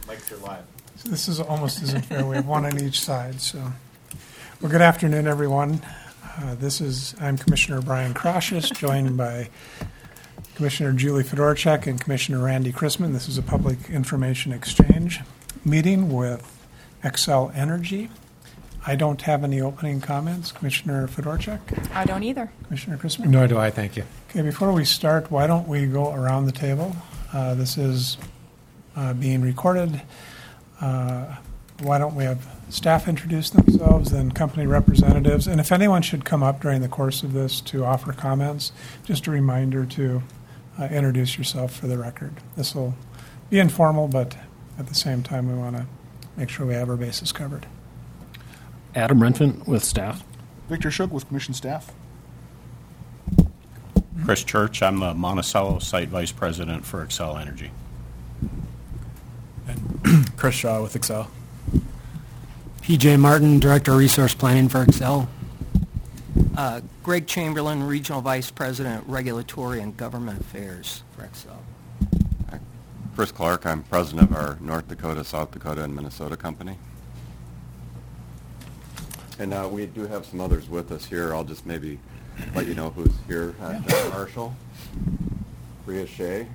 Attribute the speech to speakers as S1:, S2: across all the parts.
S1: Mics are live.
S2: So this is almost isn't fair. We have one on each side. So, well, good afternoon, everyone. I'm Commissioner Brian Kraushus, joined by Commissioner Julie Fedorchak and Commissioner Randy Chrisman. This is a public information exchange meeting with Xcel Energy. I don't have any opening comments. Commissioner Fedorchak?
S3: I don't either.
S2: Commissioner Chrisman?
S4: Nor do I, thank you.
S2: Okay, before we start, why don't we go around the table? This is being recorded. Why don't we have staff introduce themselves, then company representatives, and if anyone should come up during the course of this to offer comments, just a reminder to introduce yourself for the record. This will be informal, but at the same time, we want to make sure we have our bases covered.
S4: Adam Renfant with staff.
S5: Victor Shook with Commission staff.
S6: Chris Church, I'm a Monticello Site Vice President for Xcel Energy.
S7: And Chris Shaw with Xcel.
S8: PJ Martin, Director of Resource Planning for Xcel.
S9: Greg Chamberlain, Regional Vice President, Regulatory and Government Affairs for Xcel.
S10: Chris Clark, I'm President of our North Dakota, South Dakota, and Minnesota company. And we do have some others with us here. I'll just maybe let you know who's here. John Marshall, Rhea Shea,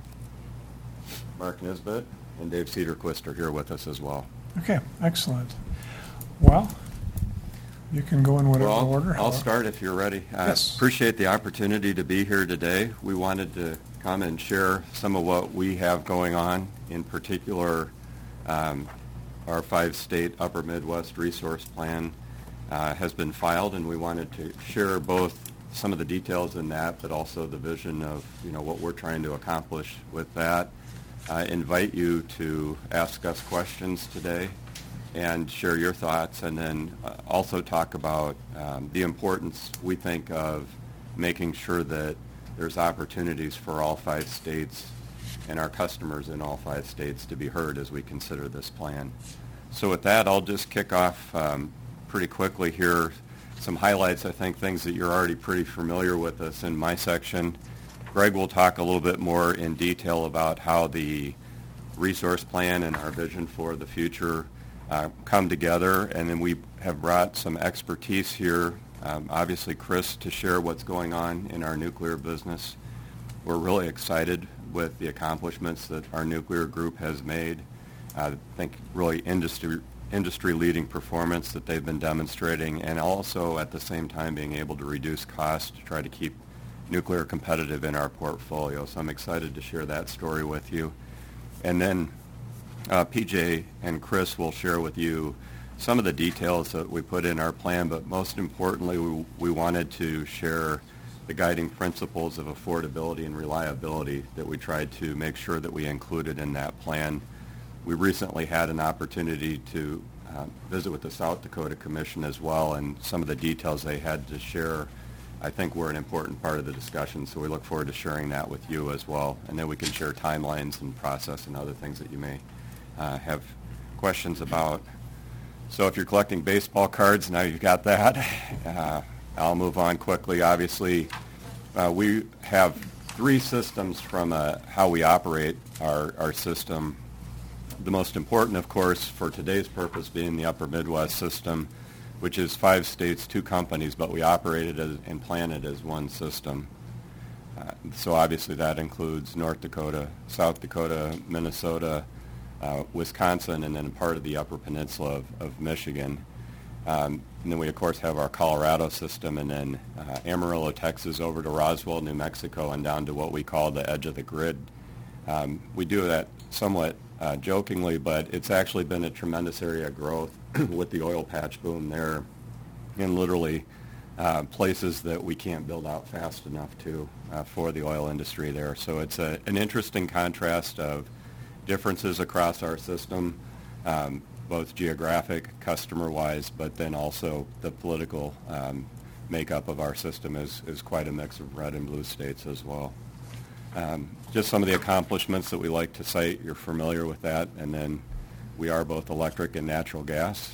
S10: Mark Nisbet, and Dave Cederquist are here with us as well.
S2: Okay, excellent. Well, you can go in whatever order.
S10: I'll start if you're ready.
S2: Yes.
S10: Appreciate the opportunity to be here today. We wanted to come and share some of what we have going on, in particular our 5-state Upper Midwest Resource Plan has been filed, and we wanted to share both some of the details in that, but also the vision of what we're trying to accomplish with that. Invite you to ask us questions today and share your thoughts, and then also talk about the importance we think of making sure that there's opportunities for all 5 states and our customers in all 5 states to be heard as we consider this plan. So with that, I'll just kick off pretty quickly here. Some highlights, I think, things that you're already pretty familiar with us in my section. Greg will talk a little bit more in detail about how the resource plan and our vision for the future come together, and then we have brought some expertise here. Obviously, Chris, to share what's going on in our nuclear business. We're really excited with the accomplishments that our nuclear group has made. I think really industry-leading performance that they've been demonstrating, and also at the same time being able to reduce costs to try to keep nuclear competitive in our portfolio. So I'm excited to share that story with you. And then PJ and Chris will share with you some of the details that we put in our plan, but most importantly, we wanted to share the guiding principles of affordability and reliability that we tried to make sure that we included in that plan. We recently had an opportunity to visit with the South Dakota Commission as well, and some of the details they had to share, I think, were an important part of the discussion, so we look forward to sharing that with you as well. And then we can share timelines and process and other things that you may have questions about. So if you're collecting baseball cards, now you've got that. I'll move on quickly. Obviously, we have 3 systems from how we operate our system. The most important, of course, for today's purpose being the Upper Midwest system, which is 5 states, 2 companies, but we operate it and plan it as one system. So obviously that includes North Dakota, South Dakota, Minnesota, Wisconsin, and then part of the Upper Peninsula of Michigan. And then we, of course, have our Colorado system, and then Amarillo, Texas, over to Roswell, New Mexico, and down to what we call the edge of the grid. We do that somewhat jokingly, but it's actually been a tremendous area of growth with the oil patch boom there, and literally places that we can't build out fast enough for the oil industry there. So it's an interesting contrast of differences across our system, both geographic, customer-wise, but then also the political makeup of our system is quite a mix of red and blue states as well. Just some of the accomplishments that we like to cite, you're familiar with that, and then we are both electric and natural gas.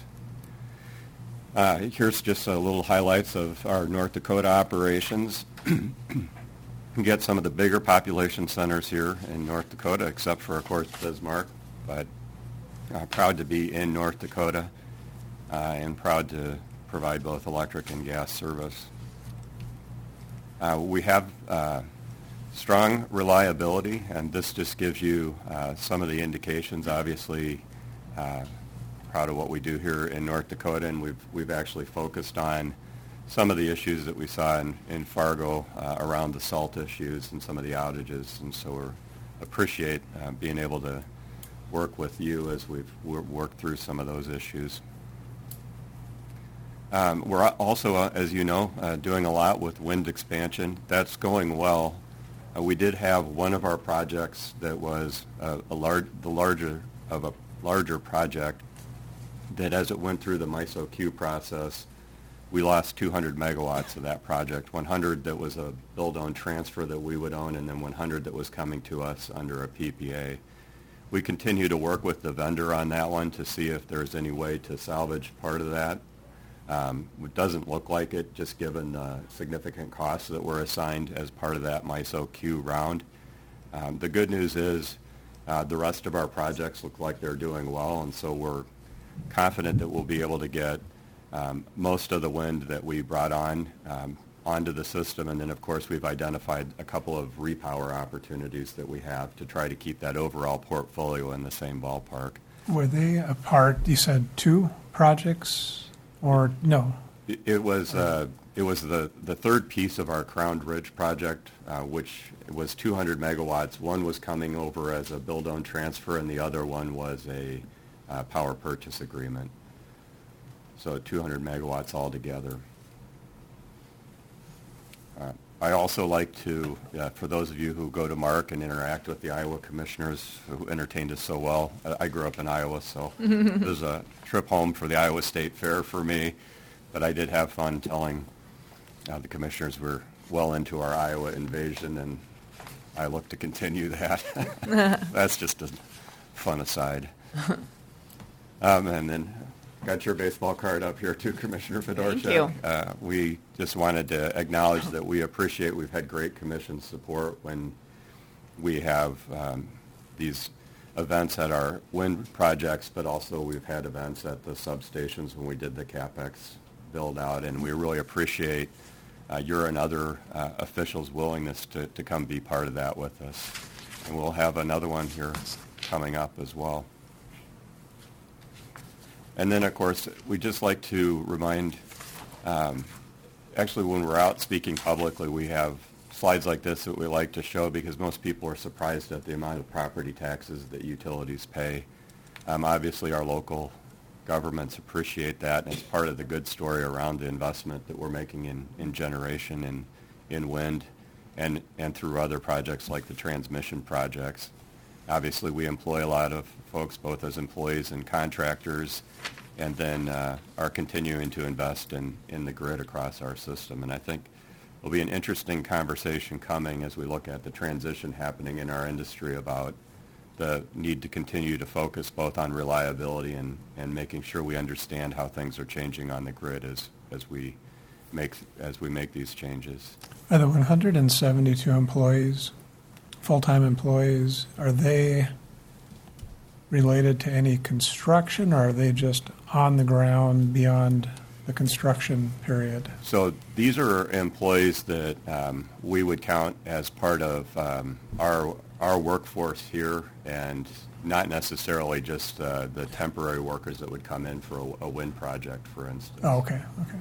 S10: Here's just a little highlights of our North Dakota operations. You get some of the bigger population centers here in North Dakota, except for, of course, Bismarck, but proud to be in North Dakota and proud to provide both electric and gas service. We have strong reliability, and this just gives you some of the indications. Obviously, proud of what we do here in North Dakota, and we've actually focused on some of the issues that we saw in Fargo around the salt issues and some of the outages, and so we appreciate being able to work with you as we've worked through some of those issues. We're also, as you know, doing a lot with wind expansion. That's going well. We did have one of our projects that was the larger project that, as it went through the MISO Q process, we lost 200 megawatts of that project, 100 that was a build-own transfer that we would own, and then 100 that was coming to us under a PPA. We continue to work with the vendor on that one to see if there's any way to salvage part of that. It doesn't look like it, just given the significant costs that were assigned as part of that MISO Q round. The good news is the rest of our projects look like they're doing well, and so we're confident that we'll be able to get most of the wind that we brought on onto the system. And then, of course, we've identified a couple of repower opportunities that we have to try to keep that overall portfolio in the same ballpark.
S2: Were they a part, you said 2 projects, or no?
S10: It was the third piece of our Crown Ridge project, which was 200 megawatts. One was coming over as a build-own transfer, and the other one was a power purchase agreement. So 200 megawatts altogether. I also like to, for those of you who go to Mark and interact with the Iowa commissioners who entertained us so well, I grew up in Iowa, so it was a trip home for the Iowa State Fair for me, but I did have fun telling the commissioners we're well into our Iowa invasion, and I look to continue that. That's just a fun aside. And then got your baseball card up here too, Commissioner Fedorchak.
S1: Thank you.
S10: We just wanted to acknowledge that we appreciate, we've had great commission support when we have these events at our wind projects, but also we've had events at the substations when we did the CapEx build out, and we really appreciate your and other officials' willingness to come be part of that with us. And we'll have another one here coming up as well. And then, of course, we just like to remind, actually when we're out speaking publicly, we have slides like this that we like to show because most people are surprised at the amount of property taxes that utilities pay. Obviously, our local governments appreciate that, and it's part of the good story around the investment that we're making in generation and in wind and through other projects like the transmission projects. Obviously, we employ a lot of folks, both as employees and contractors, and then are continuing to invest in the grid across our system. And I think it'll be an interesting conversation coming as we look at the transition happening in our industry about the need to continue to focus both on reliability and making sure we understand how things are changing on the grid as we make these changes.
S2: Are the 172 employees, full-time employees, are they related to any construction, or are they just on the ground beyond the construction period?
S10: So these are employees that we would count as part of our workforce here, and not necessarily just the temporary workers that would come in for a wind project, for instance.
S2: Oh, okay.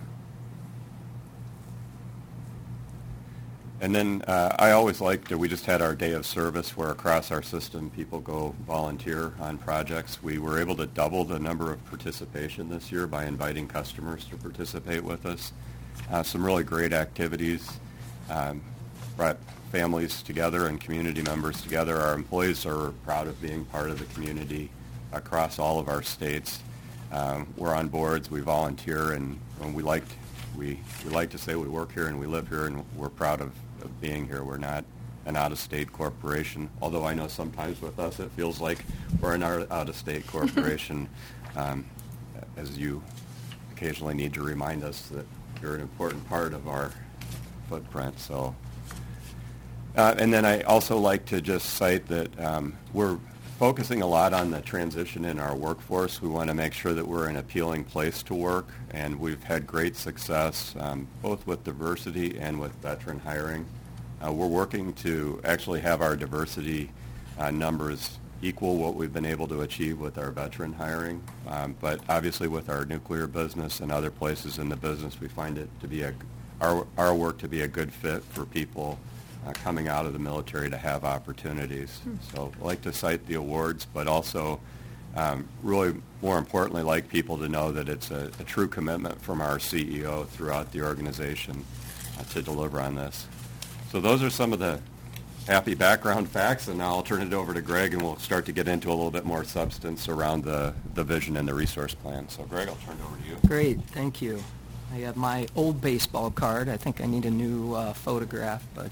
S10: And then I always like that we just had our day of service where across our system people go volunteer on projects. We were able to double the number of participation this year by inviting customers to participate with us. Some really great activities, brought families together and community members together. Our employees are proud of being part of the community across all of our states. We're on boards, we volunteer, and we like to say we work here and we live here, and we're proud of being here. We're not an out-of-state corporation, although I know sometimes with us it feels like we're an out-of-state corporation, as you occasionally need to remind us that you're an important part of our footprint. So And then I also like to just cite that we're focusing a lot on the transition in our workforce. We want to make sure that we're an appealing place to work, and we've had great success both with diversity and with veteran hiring. We're working to actually have our diversity numbers equal what we've been able to achieve with our veteran hiring. But obviously with our nuclear business and other places in the business, we find it to be our work to be a good fit for people coming out of the military to have opportunities. So I like to cite the awards, but also really more importantly like people to know that it's a true commitment from our CEO throughout the organization to deliver on this. So those are some of the happy background facts, and now I'll turn it over to Greg, and we'll start to get into a little bit more substance around the vision and the resource plan. So Greg, I'll turn it over to you.
S9: Great, thank you. I have my old baseball card. I think I need a new photograph, but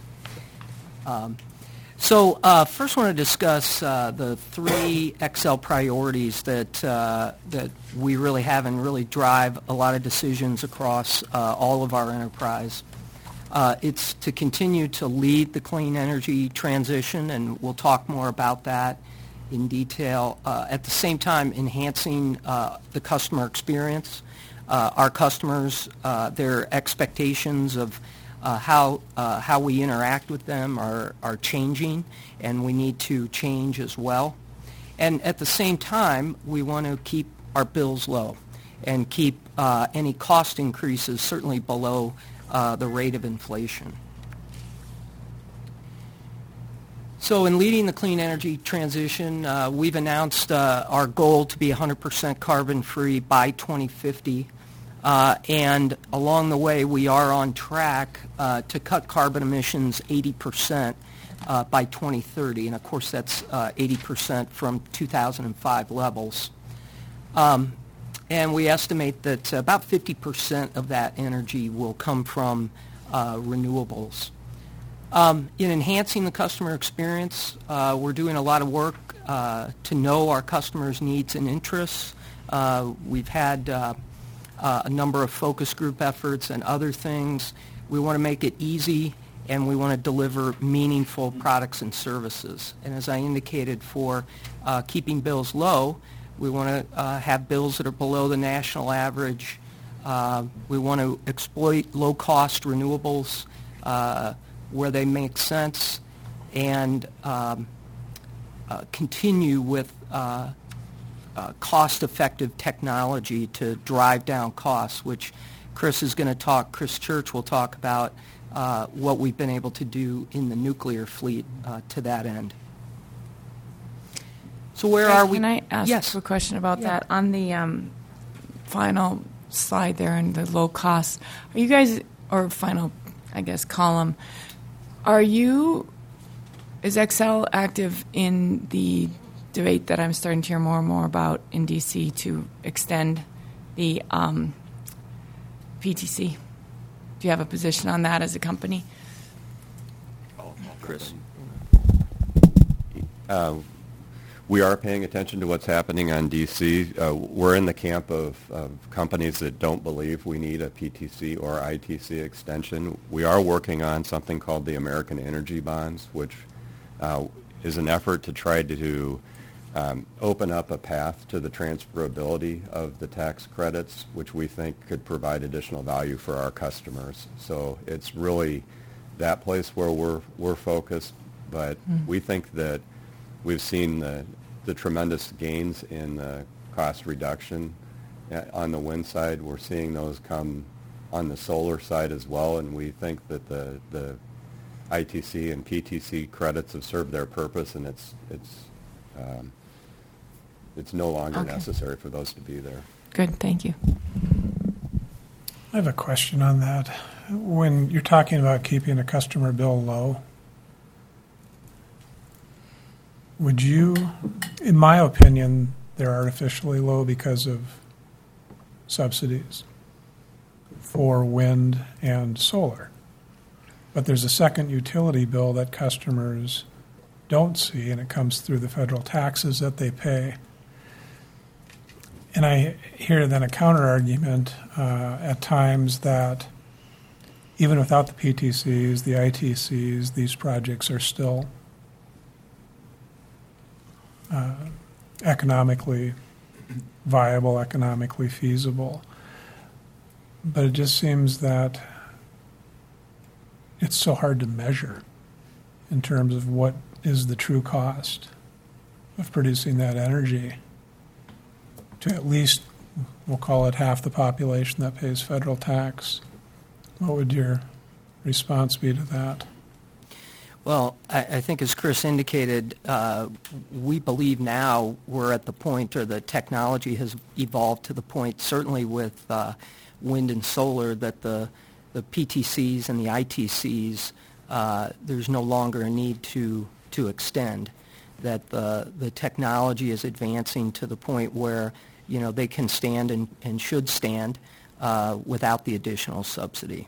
S9: first I want to discuss the three Excel priorities that we really have and really drive a lot of decisions across all of our enterprise. It's to continue to lead the clean energy transition, and we'll talk more about that in detail. At the same time, enhancing the customer experience. Our customers, their expectations of how we interact with them are changing, and we need to change as well. And at the same time, we want to keep our bills low and keep any cost increases certainly below the rate of inflation. So in leading the clean energy transition, we've announced our goal to be 100% carbon-free by 2050. And along the way, we are on track to cut carbon emissions 80% by 2030. And of course, that's 80% from 2005 levels. And we estimate that about 50% of that energy will come from renewables. In enhancing the customer experience, we're doing a lot of work to know our customers' needs and interests. We've had a number of focus group efforts and other things. We want to make it easy, and we want to deliver meaningful products and services. And as I indicated, for keeping bills low, we want to have bills that are below the national average. We want to exploit low-cost renewables where they make sense, and continue with cost-effective technology to drive down costs, which Chris Church will talk about what we've been able to do in the nuclear fleet to that end. So where are we?
S1: Can I ask
S9: Yes.
S1: a question about
S9: Yeah.
S1: that? On the final slide there in the low cost, are you guys, or final, I guess, column, is Excel active in the debate that I'm starting to hear more and more about in D.C. to extend the PTC? Do you have a position on that as a company?
S9: Chris.
S10: We are paying attention to what's happening on D.C. We're in the camp of companies that don't believe we need a PTC or ITC extension. We are working on something called the American Energy Bonds, which is an effort to try to open up a path to the transferability of the tax credits, which we think could provide additional value for our customers. So it's really that place where we're focused, but we think that we've seen the tremendous gains in cost reduction on the wind side. We're seeing those come on the solar side as well, and we think that the ITC and PTC credits have served their purpose, and it's no longer necessary for those to be there.
S1: Good, thank you.
S2: I have a question on that. When you're talking about keeping a customer bill low, would you, in my opinion, they're artificially low because of subsidies for wind and solar. But there's a second utility bill that customers don't see, and it comes through the federal taxes that they pay. And I hear then a counter-argument at times that even without the PTCs, the ITCs, these projects are still economically viable, economically feasible. But it just seems that it's so hard to measure in terms of what is the true cost of producing that energy to at least, we'll call it half the population that pays federal tax. What would your response be to that?
S9: Well, I think as Chris indicated, we believe now we're at the point, or the technology has evolved to the point, certainly with wind and solar, that the PTCs and the ITCs, there's no longer a need to extend, that the technology is advancing to the point where, you know, they can stand and should stand without the additional subsidy.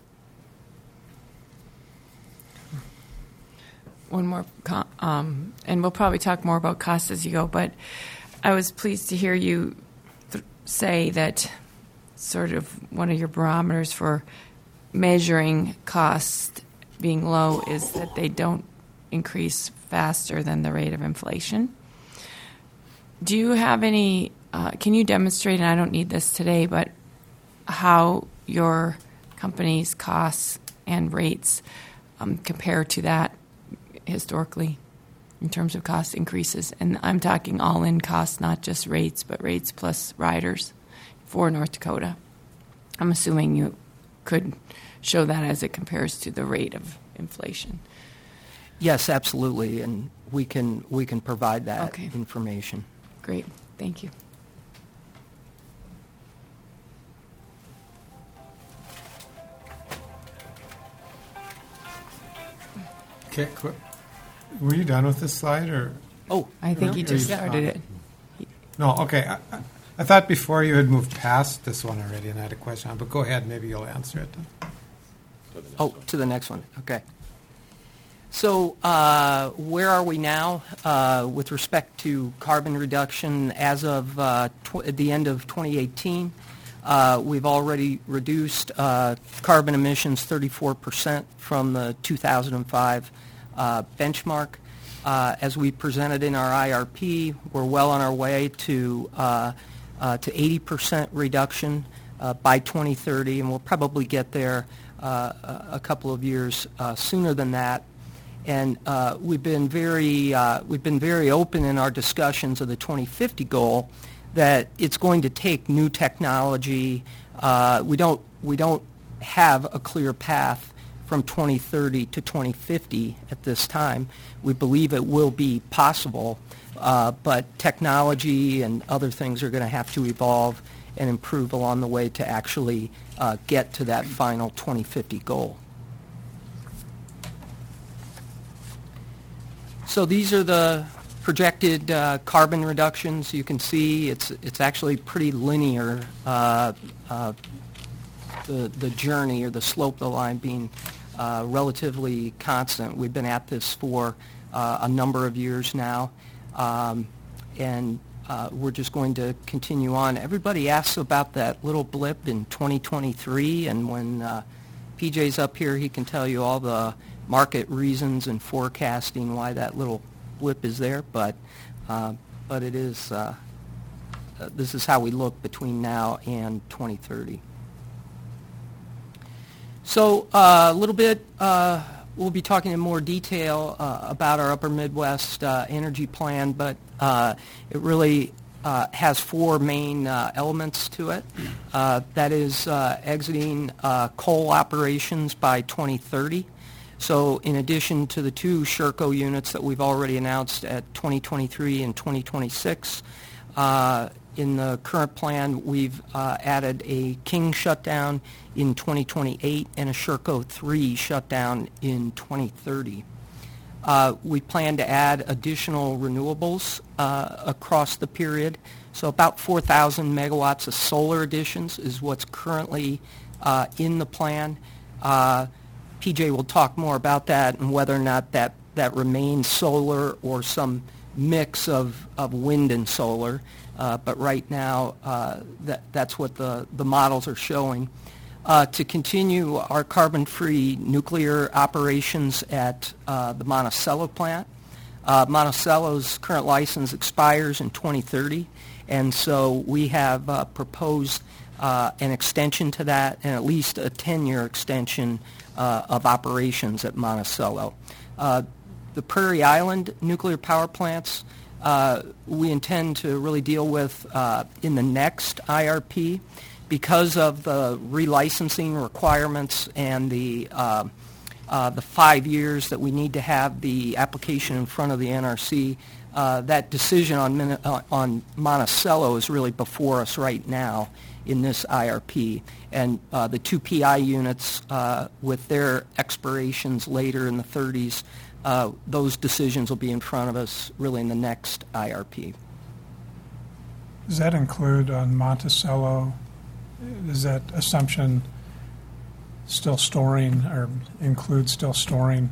S1: One more, and we'll probably talk more about costs as you go, but I was pleased to hear you say that sort of one of your barometers for measuring cost being low is that they don't increase faster than the rate of inflation. Do you have any, can you demonstrate, and I don't need this today, but how your company's costs and rates compare to that historically in terms of cost increases? And I'm talking all-in costs, not just rates, but rates plus riders for North Dakota. I'm assuming you could show that as it compares to the rate of inflation.
S9: Yes, absolutely, and we can provide that
S1: Okay.
S9: information.
S1: Great, thank you.
S3: Okay, were you done with this slide, or?
S9: Oh,
S1: I think you
S3: Or
S1: just
S3: you-
S1: started it.
S3: No, okay. I thought before you had moved past this one already and I had a question on, but go ahead, maybe you'll answer it then.
S9: to the next one. Okay. So where are we now with respect to carbon reduction? As of the end of 2018, we've already reduced carbon emissions 34% from the 2005 benchmark. As we presented in our IRP, we're well on our way to 80% reduction by 2030, and we'll probably get there a couple of years sooner than that. And we've been very open in our discussions of the 2050 goal that it's going to take new technology. We don't have a clear path from 2030 to 2050 at this time. We believe it will be possible, but technology and other things are going to have to evolve and improve along the way to actually get to that final 2050 goal. So these are the projected carbon reductions. You can see it's actually pretty linear, the journey or the slope of the line being relatively constant. We've been at this for a number of years now, and we're just going to continue on. Everybody asks about that little blip in 2023, and when PJ's up here, he can tell you all the market reasons and forecasting why that little blip is there, but it is, this is how we look between now and 2030. So a little bit, we'll be talking in more detail about our Upper Midwest energy plan, but it really has four main elements to it. That is exiting coal operations by 2030. So in addition to the two Sherco units that we've already announced at 2023 and 2026, in the current plan, we've added a King shutdown in 2028 and a Sherco 3 shutdown in 2030. We plan to add additional renewables across the period. So about 4,000 megawatts of solar additions is what's currently in the plan. PJ will talk more about that and whether or not that remains solar or some mix of wind and solar. But right now, that's what the models are showing. to continue our carbon-free nuclear operations at the Monticello plant. Monticello's current license expires in 2030, and so we have proposed an extension to that and at least a 10-year extension of operations at Monticello. The Prairie Island nuclear power plants we intend to really deal with in the next IRP because of the relicensing requirements and the 5 years that we need to have the application in front of the NRC. That decision on Monticello is really before us right now in this IRP. And the two PI units with their expirations later in the 30s, those decisions will be in front of us really in the next IRP.
S2: Does that include on Monticello, is that assumption still storing or include still storing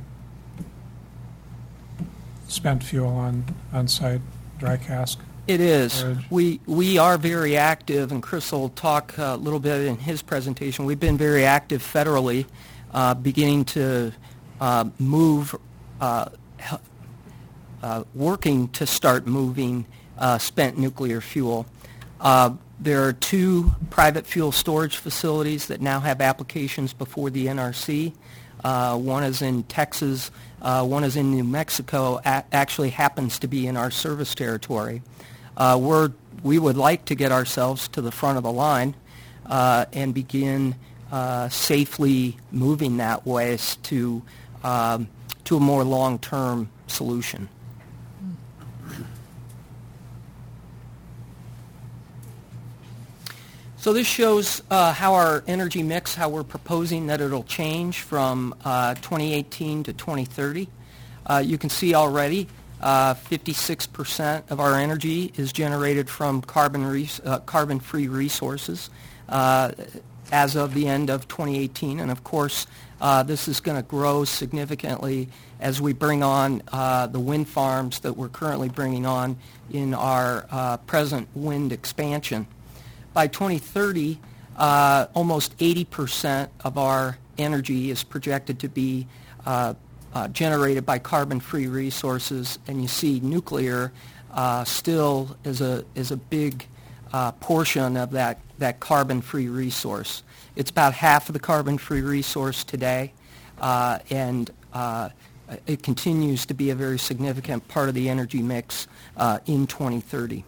S2: spent fuel on site, dry cask?
S9: It is.
S2: storage?
S9: We are very active, and Chris will talk a little bit in his presentation. We've been very active federally, beginning to move, working to start moving spent nuclear fuel. There are two private fuel storage facilities that now have applications before the NRC. One is in Texas, one is in New Mexico, actually happens to be in our service territory. We would like to get ourselves to the front of the line and begin safely moving that waste to a more long-term solution. So this shows how our energy mix, how we're proposing that it'll change from 2018 to 2030. You can see already 56% of our energy is generated from carbon-free resources as of the end of 2018. And of course, this is going to grow significantly as we bring on the wind farms that we're currently bringing on in our present wind expansion. By 2030, almost 80% of our energy is projected to be generated by carbon-free resources, and you see nuclear still is a big portion of that carbon-free resource. It's about half of the carbon-free resource today, and it continues to be a very significant part of the energy mix in 2030.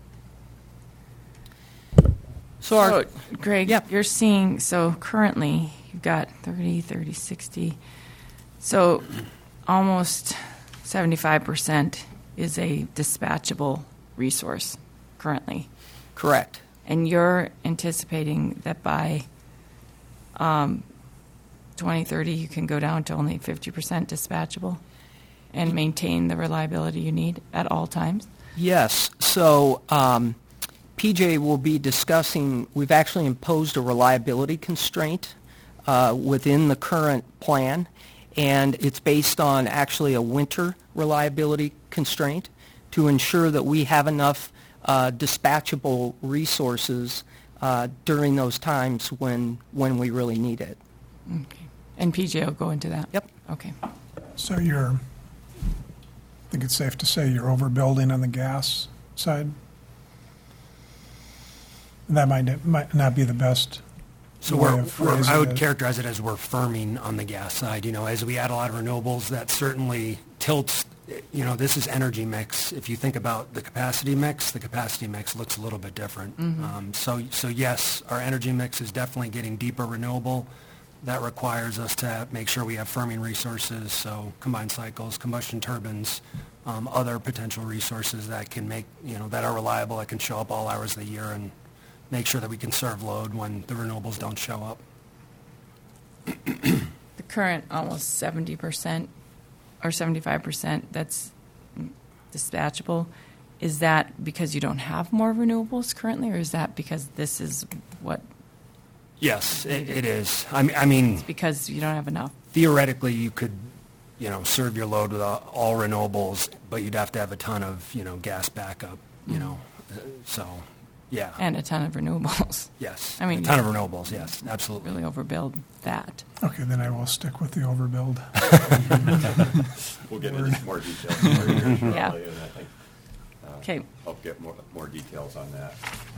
S1: So, Greg,
S9: Yeah.
S1: you're seeing, so currently you've got 30, 60. So almost 75% is a dispatchable resource currently.
S9: Correct.
S1: And you're anticipating that by 2030 you can go down to only 50% dispatchable and maintain the reliability you need at all times?
S9: Yes. So PJ will be discussing, we've actually imposed a reliability constraint within the current plan, and it's based on actually a winter reliability constraint to ensure that we have enough dispatchable resources during those times when we really need it.
S1: Okay. And PJ will go into that?
S9: Yep.
S1: Okay.
S2: So I think it's safe to say you're overbuilding on the gas side? And that might not be the best
S8: So
S2: way of phrasing
S8: I would
S2: it.
S8: characterize it as we're firming on the gas side. As we add a lot of renewables, that certainly tilts. This is energy mix. If you think about the capacity mix looks a little bit different.
S1: Mm-hmm.
S8: So yes, our energy mix is definitely getting deeper renewable. That requires us to make sure we have firming resources, so combined cycles, combustion turbines, other potential resources that can make, that are reliable, that can show up all hours of the year and make sure that we can serve load when the renewables don't show up.
S1: The current almost 70% or 75% that's dispatchable, is that because you don't have more renewables currently, or is that because this is what?
S8: Yes, it is. I mean,
S1: It's because you don't have enough.
S8: theoretically, you could, serve your load with all renewables, but you'd have to have a ton of, gas backup, So, Yeah.
S1: And a ton of renewables.
S8: Yes.
S1: I mean,
S8: a ton of renewables, yes, absolutely.
S1: Really overbuild that.
S2: Okay, then I will stick with the overbuild.
S10: We'll get into more details later shortly,
S1: Yeah.
S10: and I think
S1: Okay.
S10: I'll get more details on that.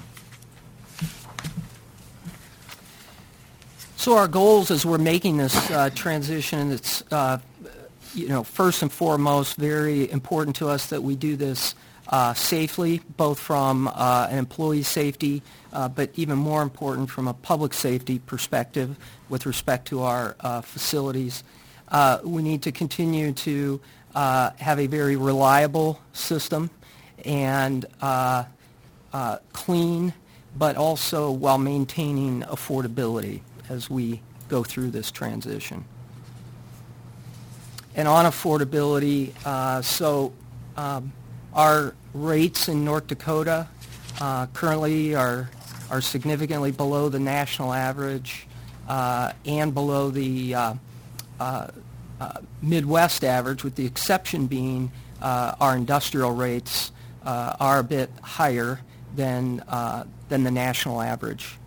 S9: So our goals as we're making this transition, it's first and foremost very important to us that we do this safely, both from an employee safety, but even more important from a public safety perspective with respect to our facilities. We need to continue to have a very reliable system and clean, but also while maintaining affordability as we go through this transition. And on affordability, our rates in North Dakota currently are significantly below the national average and below the Midwest average, with the exception being our industrial rates are a bit higher than the national average.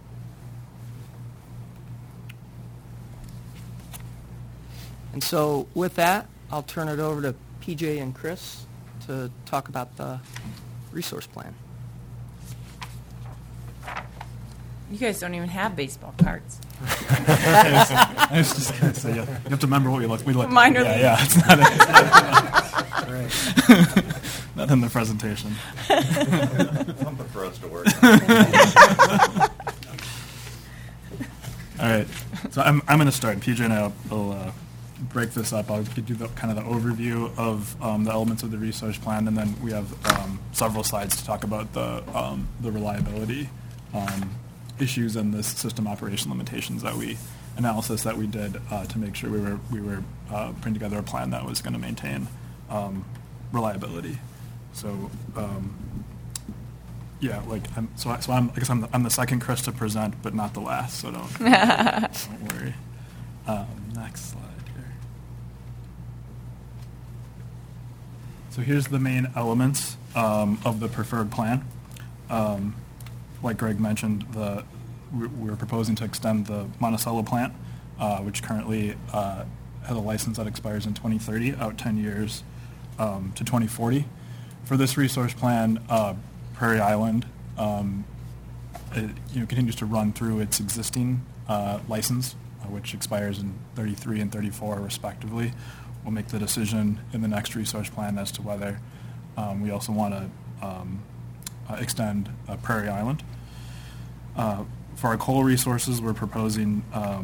S9: And so with that, I'll turn it over to PJ and Chris to talk about the resource plan.
S1: You guys don't even have baseball cards.
S7: I was just going to say, you have to remember what we look.
S1: Minor league.
S7: Yeah, it's not, not in the presentation.
S10: Something for us to work on.
S7: All right, so I'm going to start. PJ and I will break this up. I'll give you kind of the overview of the elements of the resource plan, and then we have several slides to talk about the reliability issues and the system operation limitations analysis that we did to make sure we were putting together a plan that was going to maintain reliability. So yeah, I guess I'm the second Chris to present, but not the last. So don't worry. Next slide here. So here's the main elements of the preferred plan. Like Greg mentioned, we're proposing to extend the Monticello plant, which currently has a license that expires in 2030, out 10 years to 2040. For this resource plan, Prairie Island continues to run through its existing license, which expires in 33 and 34 respectively. We'll make the decision in the next resource plan as to whether we also want to extend Prairie Island. For our coal resources, we're proposing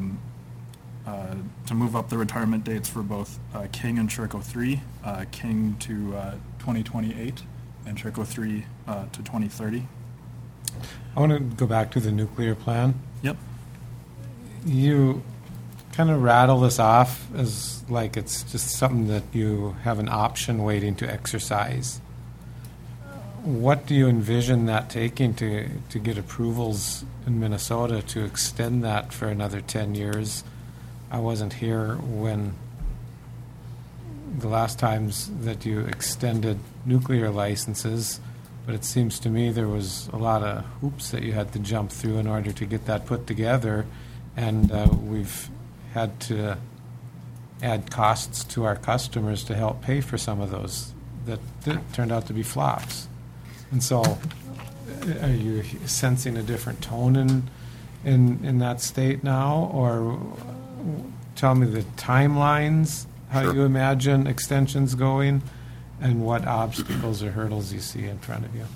S7: to move up the retirement dates for both King and Sherco 3, King to 2028 and Sherco 3 to 2030.
S3: I want to go back to the nuclear plan.
S7: Yep.
S3: You kind of rattle this off as like it's just something that you have an option waiting to exercise. What do you envision that taking to get approvals in Minnesota to extend that for another 10 years? I wasn't here when the last times that you extended nuclear licenses, but it seems to me there was a lot of hoops that you had to jump through in order to get that put together, and we've had to add costs to our customers to help pay for some of those that turned out to be flops. And so are you sensing a different tone in that state now? Or tell me the timelines, how
S10: Sure.
S3: you imagine extensions going, and what obstacles or hurdles you see in front of you.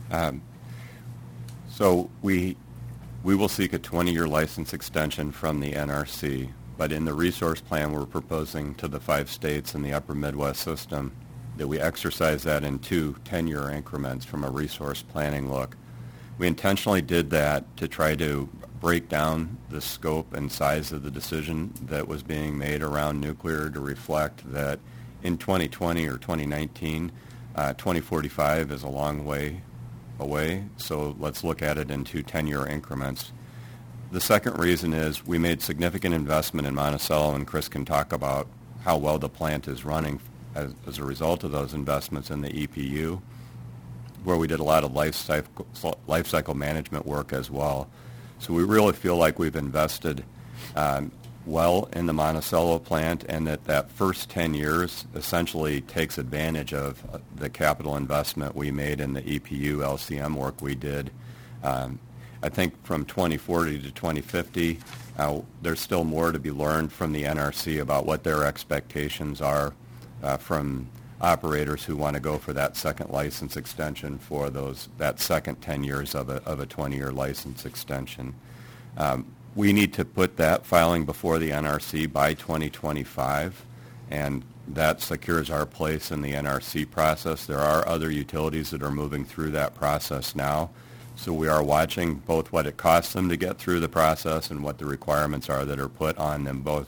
S10: So we will seek a 20-year license extension from the NRC, but in the resource plan we're proposing to the 5 states in the upper Midwest system that we exercise that in 2 10-year increments from a resource planning look. We intentionally did that to try to break down the scope and size of the decision that was being made around nuclear to reflect that in 2020 or 2019, 2045 is a long way away, so let's look at it in 2 10-year increments. The second reason is we made significant investment in Monticello, and Chris can talk about how well the plant is running as a result of those investments in the EPU. where we did a lot of life cycle management work as well. So we really feel like we've invested well in the Monticello plant, and that first 10 years essentially takes advantage of the capital investment we made in the EPU LCM work we did. I think from 2040 to 2050, there's still more to be learned from the NRC about what their expectations are from operators who want to go for that second license extension for that second 10 years of a 20-year license extension. We need to put that filing before the NRC by 2025, and that secures our place in the NRC process. There are other utilities that are moving through that process now, so we are watching both what it costs them to get through the process and what the requirements are that are put on them. Both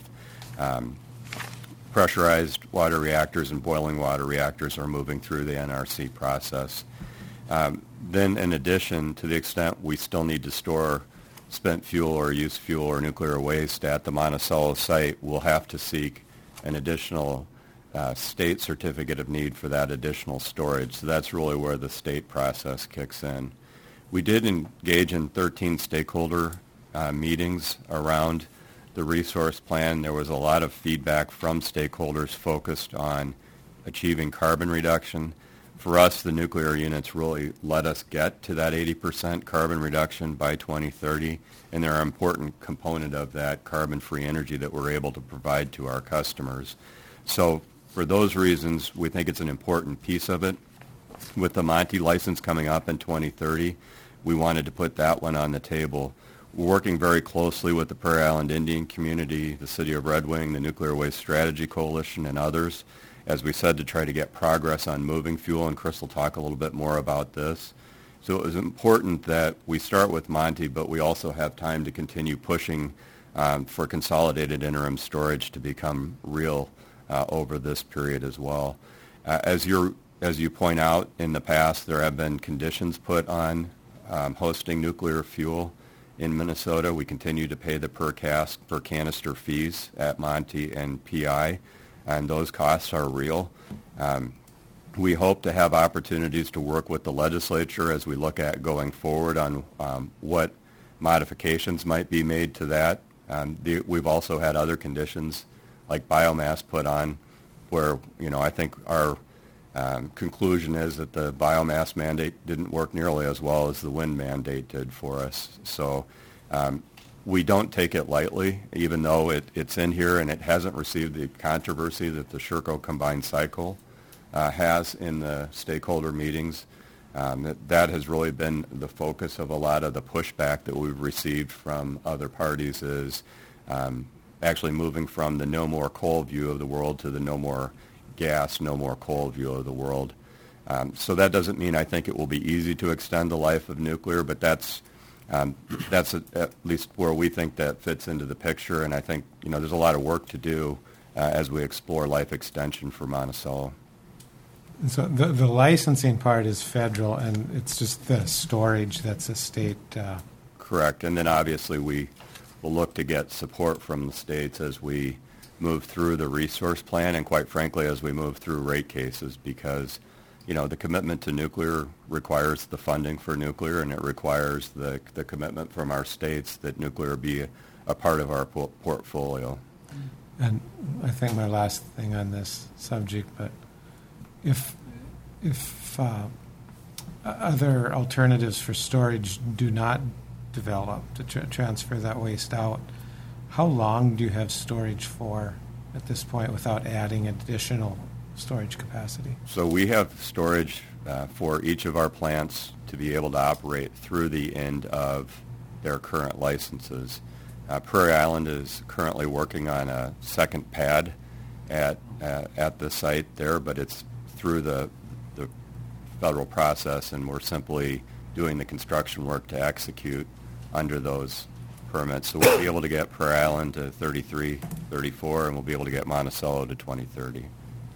S10: pressurized water reactors and boiling water reactors are moving through the NRC process. Then in addition, to the extent we still need to store spent fuel or used fuel or nuclear waste at the Monticello site, we'll have to seek an additional state certificate of need for that additional storage. So that's really where the state process kicks in. We did engage in 13 stakeholder meetings around the resource plan. There was a lot of feedback from stakeholders focused on achieving carbon reduction. For us, the nuclear units really let us get to that 80% carbon reduction by 2030, and they're an important component of that carbon-free energy that we're able to provide to our customers. So for those reasons, we think it's an important piece of it. With the Monty license coming up in 2030, we wanted to put that one on the table. We're working very closely with the Prairie Island Indian community, the City of Red Wing, the Nuclear Waste Strategy Coalition, and others, as we said, to try to get progress on moving fuel, and Chris will talk a little bit more about this. So it was important that we start with Monty, but we also have time to continue pushing for consolidated interim storage to become real over this period as well. As you point out, in the past, there have been conditions put on hosting nuclear fuel in Minnesota. We continue to pay the per canister fees at Monty and PI, and those costs are real. We hope to have opportunities to work with the legislature as we look at going forward on what modifications might be made to that. We've also had other conditions like biomass put on where, I think our conclusion is that the biomass mandate didn't work nearly as well as the wind mandate did for us. So we don't take it lightly, even though it's in here and it hasn't received the controversy that the Sherco combined cycle has in the stakeholder meetings. That has really been the focus of a lot of the pushback that we've received from other parties, is actually moving from the no more coal view of the world to the no more gas, no more coal view of the world. So that doesn't mean I think it will be easy to extend the life of nuclear, but that's at least where we think that fits into the picture. And I think there's a lot of work to do as we explore life extension for Monticello.
S3: And so the licensing part is federal, and it's just the storage that's a state.
S10: Correct, and then obviously we will look to get support from the states as we move through the resource plan, and quite frankly, as we move through rate cases, because the commitment to nuclear requires the funding for nuclear, and it requires the commitment from our states that nuclear be a part of our portfolio.
S3: And I think my last thing on this subject, but if other alternatives for storage do not develop to transfer that waste out, how long do you have storage for at this point without adding additional storage capacity?
S10: So we have storage for each of our plants to be able to operate through the end of their current licenses. Prairie Island is currently working on a second pad at the site there, but it's through the federal process, and we're simply doing the construction work to execute under those permits. So we'll be able to get Prairie Island to 33, 34, and we'll be able to get Monticello to 2030.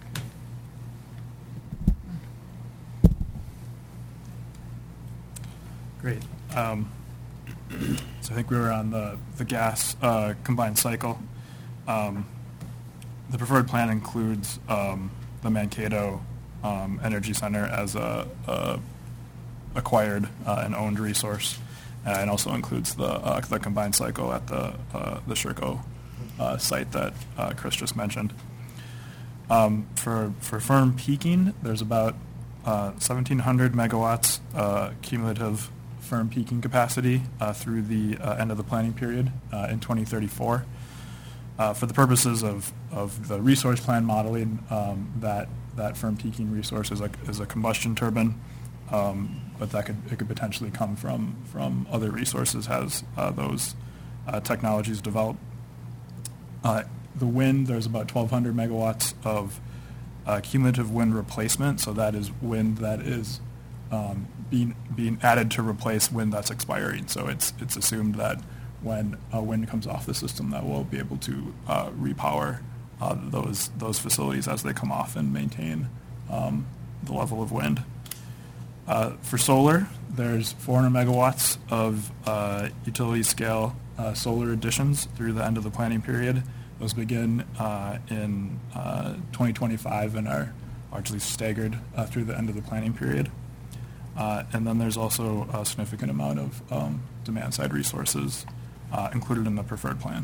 S7: Great. So I think we were on the gas combined cycle. The preferred plan includes the Mankato Energy Center as a acquired and owned resource, and also includes the combined cycle at the Sherco site that Chris just mentioned. For firm peaking, there's about 1,700 megawatts cumulative firm peaking capacity through the end of the planning period in 2034. For the purposes of the resource plan modeling, that firm peaking resource is a combustion turbine, but it could potentially come from other resources as those technologies develop. The wind, there's about 1,200 megawatts of cumulative wind replacement, so that is wind that is being added to replace wind that's expiring. So it's assumed that when wind comes off the system, that we'll be able to repower those facilities as they come off and maintain the level of wind. For solar, there's 400 megawatts of utility scale solar additions through the end of the planning period. Those begin in 2025 and are largely staggered through the end of the planning period. And then there's also a significant amount of demand-side resources included in the preferred plan.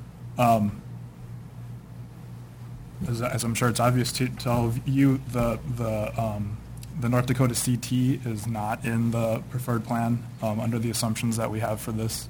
S7: As I'm sure it's obvious to all of you, the North Dakota CT is not in the preferred plan under the assumptions that we have for this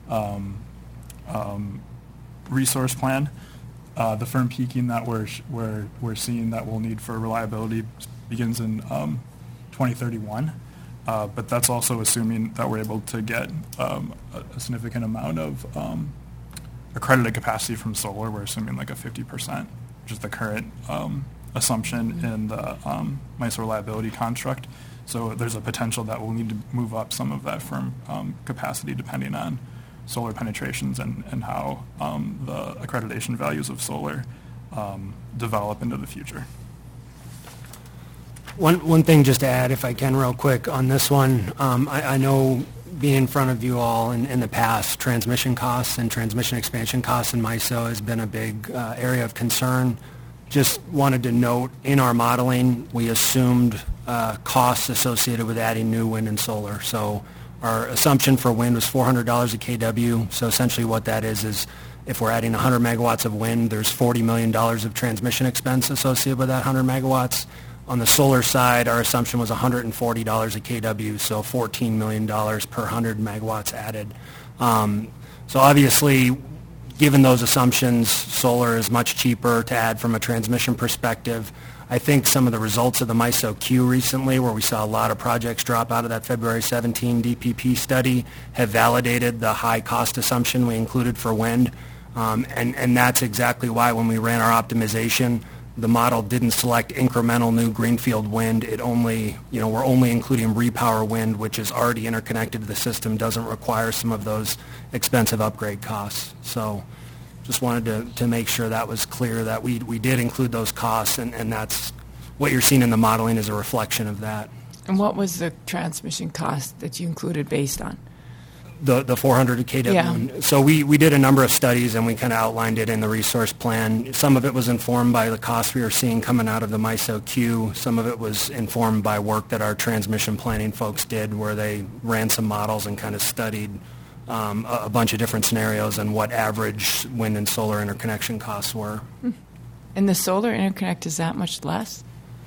S7: resource plan. The firm peaking that we're seeing that we'll need for reliability begins in 2031, but that's also assuming that we're able to get a significant amount of accredited capacity from solar. We're assuming like a 50%, which is the current assumption in the MISO reliability construct. So there's a potential that we'll need to move up some of that firm capacity depending on solar penetrations and how the accreditation values of solar develop into the future.
S8: One thing just to add, if I can real quick on this one, I know being in front of you all in the past, transmission costs and transmission expansion costs in MISO has been a big area of concern. Just wanted to note, in our modeling, we assumed costs associated with adding new wind and solar. So our assumption for wind was $400 a kW. So essentially what that is if we're adding 100 megawatts of wind, there's $40 million of transmission expense associated with that 100 megawatts. On the solar side, our assumption was $140 a kW, so $14 million per 100 megawatts added. So obviously, given those assumptions, solar is much cheaper to add from a transmission perspective. I think some of the results of the MISO Q recently, where we saw a lot of projects drop out of that February 17 DPP study, have validated the high cost assumption we included for wind. And that's exactly why when we ran our optimization, the model didn't select incremental new greenfield wind. It only, we're only including repower wind, which is already interconnected to the system, doesn't require some of those expensive upgrade costs. So just wanted to make sure that was clear, that we did include those costs, and that's what you're seeing in the modeling is a reflection of that.
S1: And what was the transmission cost that you included based on?
S8: The 400 kW.
S1: Yeah.
S8: So we did a number of studies, and we kind of outlined it in the resource plan. Some of it was informed by the costs we were seeing coming out of the MISO Q. Some of it was informed by work that our transmission planning folks did, where they ran some models and kind of studied a bunch of different scenarios and what average wind and solar interconnection costs were.
S1: And the solar interconnect is that much less?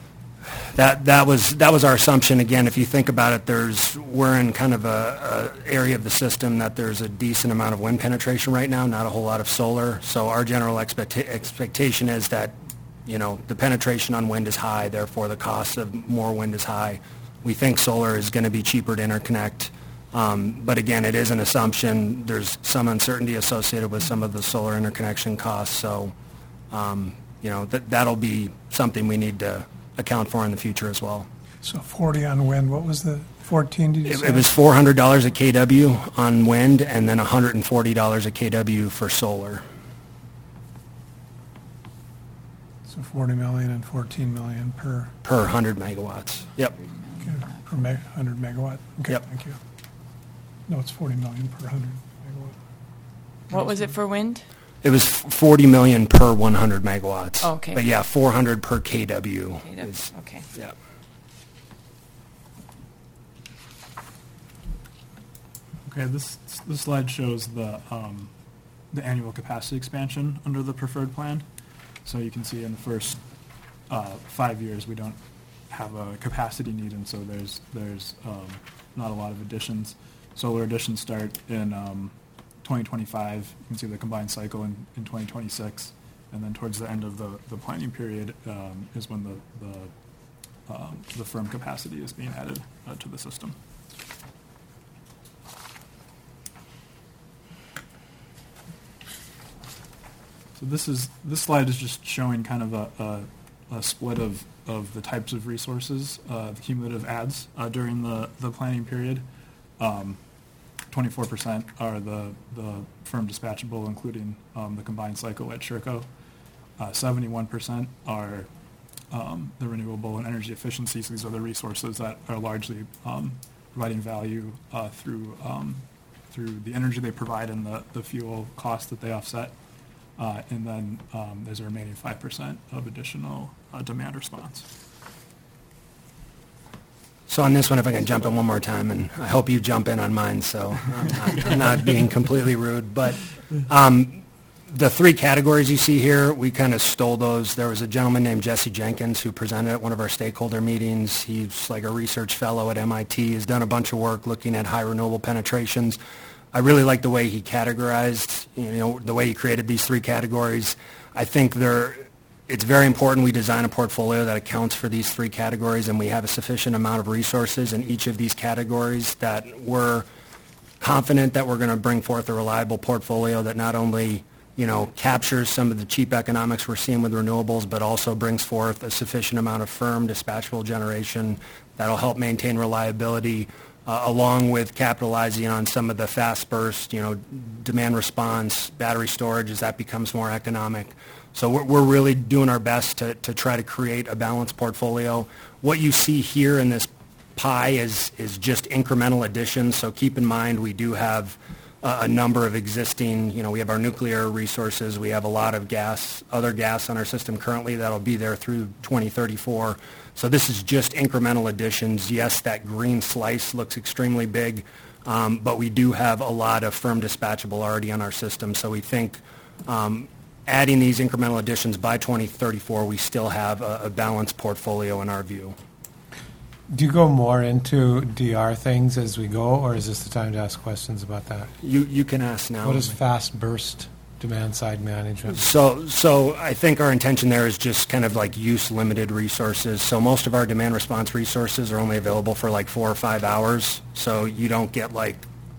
S8: That was our assumption. Again, if you think about it, we're in kind of a area of the system that there's a decent amount of wind penetration right now, not a whole lot of solar. So our general expectation is that, the penetration on wind is high, therefore the cost of more wind is high. We think solar is going to be cheaper to interconnect. But again, it is an assumption. There's some uncertainty associated with some of the solar interconnection costs. So, that'll be something we need to account for in the future as well.
S2: So 40 on wind. What was the 14? Did you say?
S8: It was $400 a kW on wind, and then $140 a kW for solar.
S2: So 40 million and 14 million per
S8: 100 megawatts. Yep.
S2: Okay, per 100 megawatt. Okay,
S8: Yep.
S2: Thank you. No, it's 40 million per 100 megawatt.
S1: What was it for wind?
S8: It was 40 million per 100 megawatts.
S1: Oh, okay.
S8: But yeah, 400 per kW.
S1: Okay.
S8: Yeah.
S7: Okay, this slide shows the annual capacity expansion under the preferred plan. So you can see in the first 5 years, we don't have a capacity need, and so there's not a lot of additions. Solar additions start in 2025. You can see the combined cycle in 2026, and then towards the end of the planning period is when the firm capacity is being added to the system. So this slide is just showing kind of a split of the types of resources, the cumulative adds during the planning period. 24% are the firm dispatchable, including the combined cycle at Sherco. 71% are the renewable and energy efficiencies. These are the resources that are largely providing value through the energy they provide and the fuel costs that they offset. And then there's a remaining 5% of additional demand response.
S8: So on this one, if I can jump in one more time, and I hope you jump in on mine, so I'm not being completely rude, but the three categories you see here, we kind of stole those. There was a gentleman named Jesse Jenkins who presented at one of our stakeholder meetings. He's like a research fellow at MIT. He's done a bunch of work looking at high renewable penetrations. I really like the way he categorized, the way he created these three categories. I think it's very important we design a portfolio that accounts for these three categories, and we have a sufficient amount of resources in each of these categories that we're confident that we're going to bring forth a reliable portfolio that not only captures some of the cheap economics we're seeing with renewables, but also brings forth a sufficient amount of firm dispatchable generation that'll help maintain reliability, along with capitalizing on some of the fast burst, demand response, battery storage as that becomes more economic. So we're really doing our best to try to create a balanced portfolio. What you see here in this pie is just incremental additions. So keep in mind we do have a number of existing, we have our nuclear resources, we have a lot of other gas on our system currently that'll be there through 2034. So this is just incremental additions. Yes, that green slice looks extremely big, but we do have a lot of firm dispatchable already on our system. So we think adding these incremental additions by 2034, we still have a balanced portfolio in our view.
S3: Do you go more into DR things as we go, or is this the time to ask questions about that?
S8: You can ask now.
S3: What is fast burst demand side management?
S8: So I think our intention there is just kind of like use limited resources. So most of our demand response resources are only available for like 4 or 5 hours. So you don't get like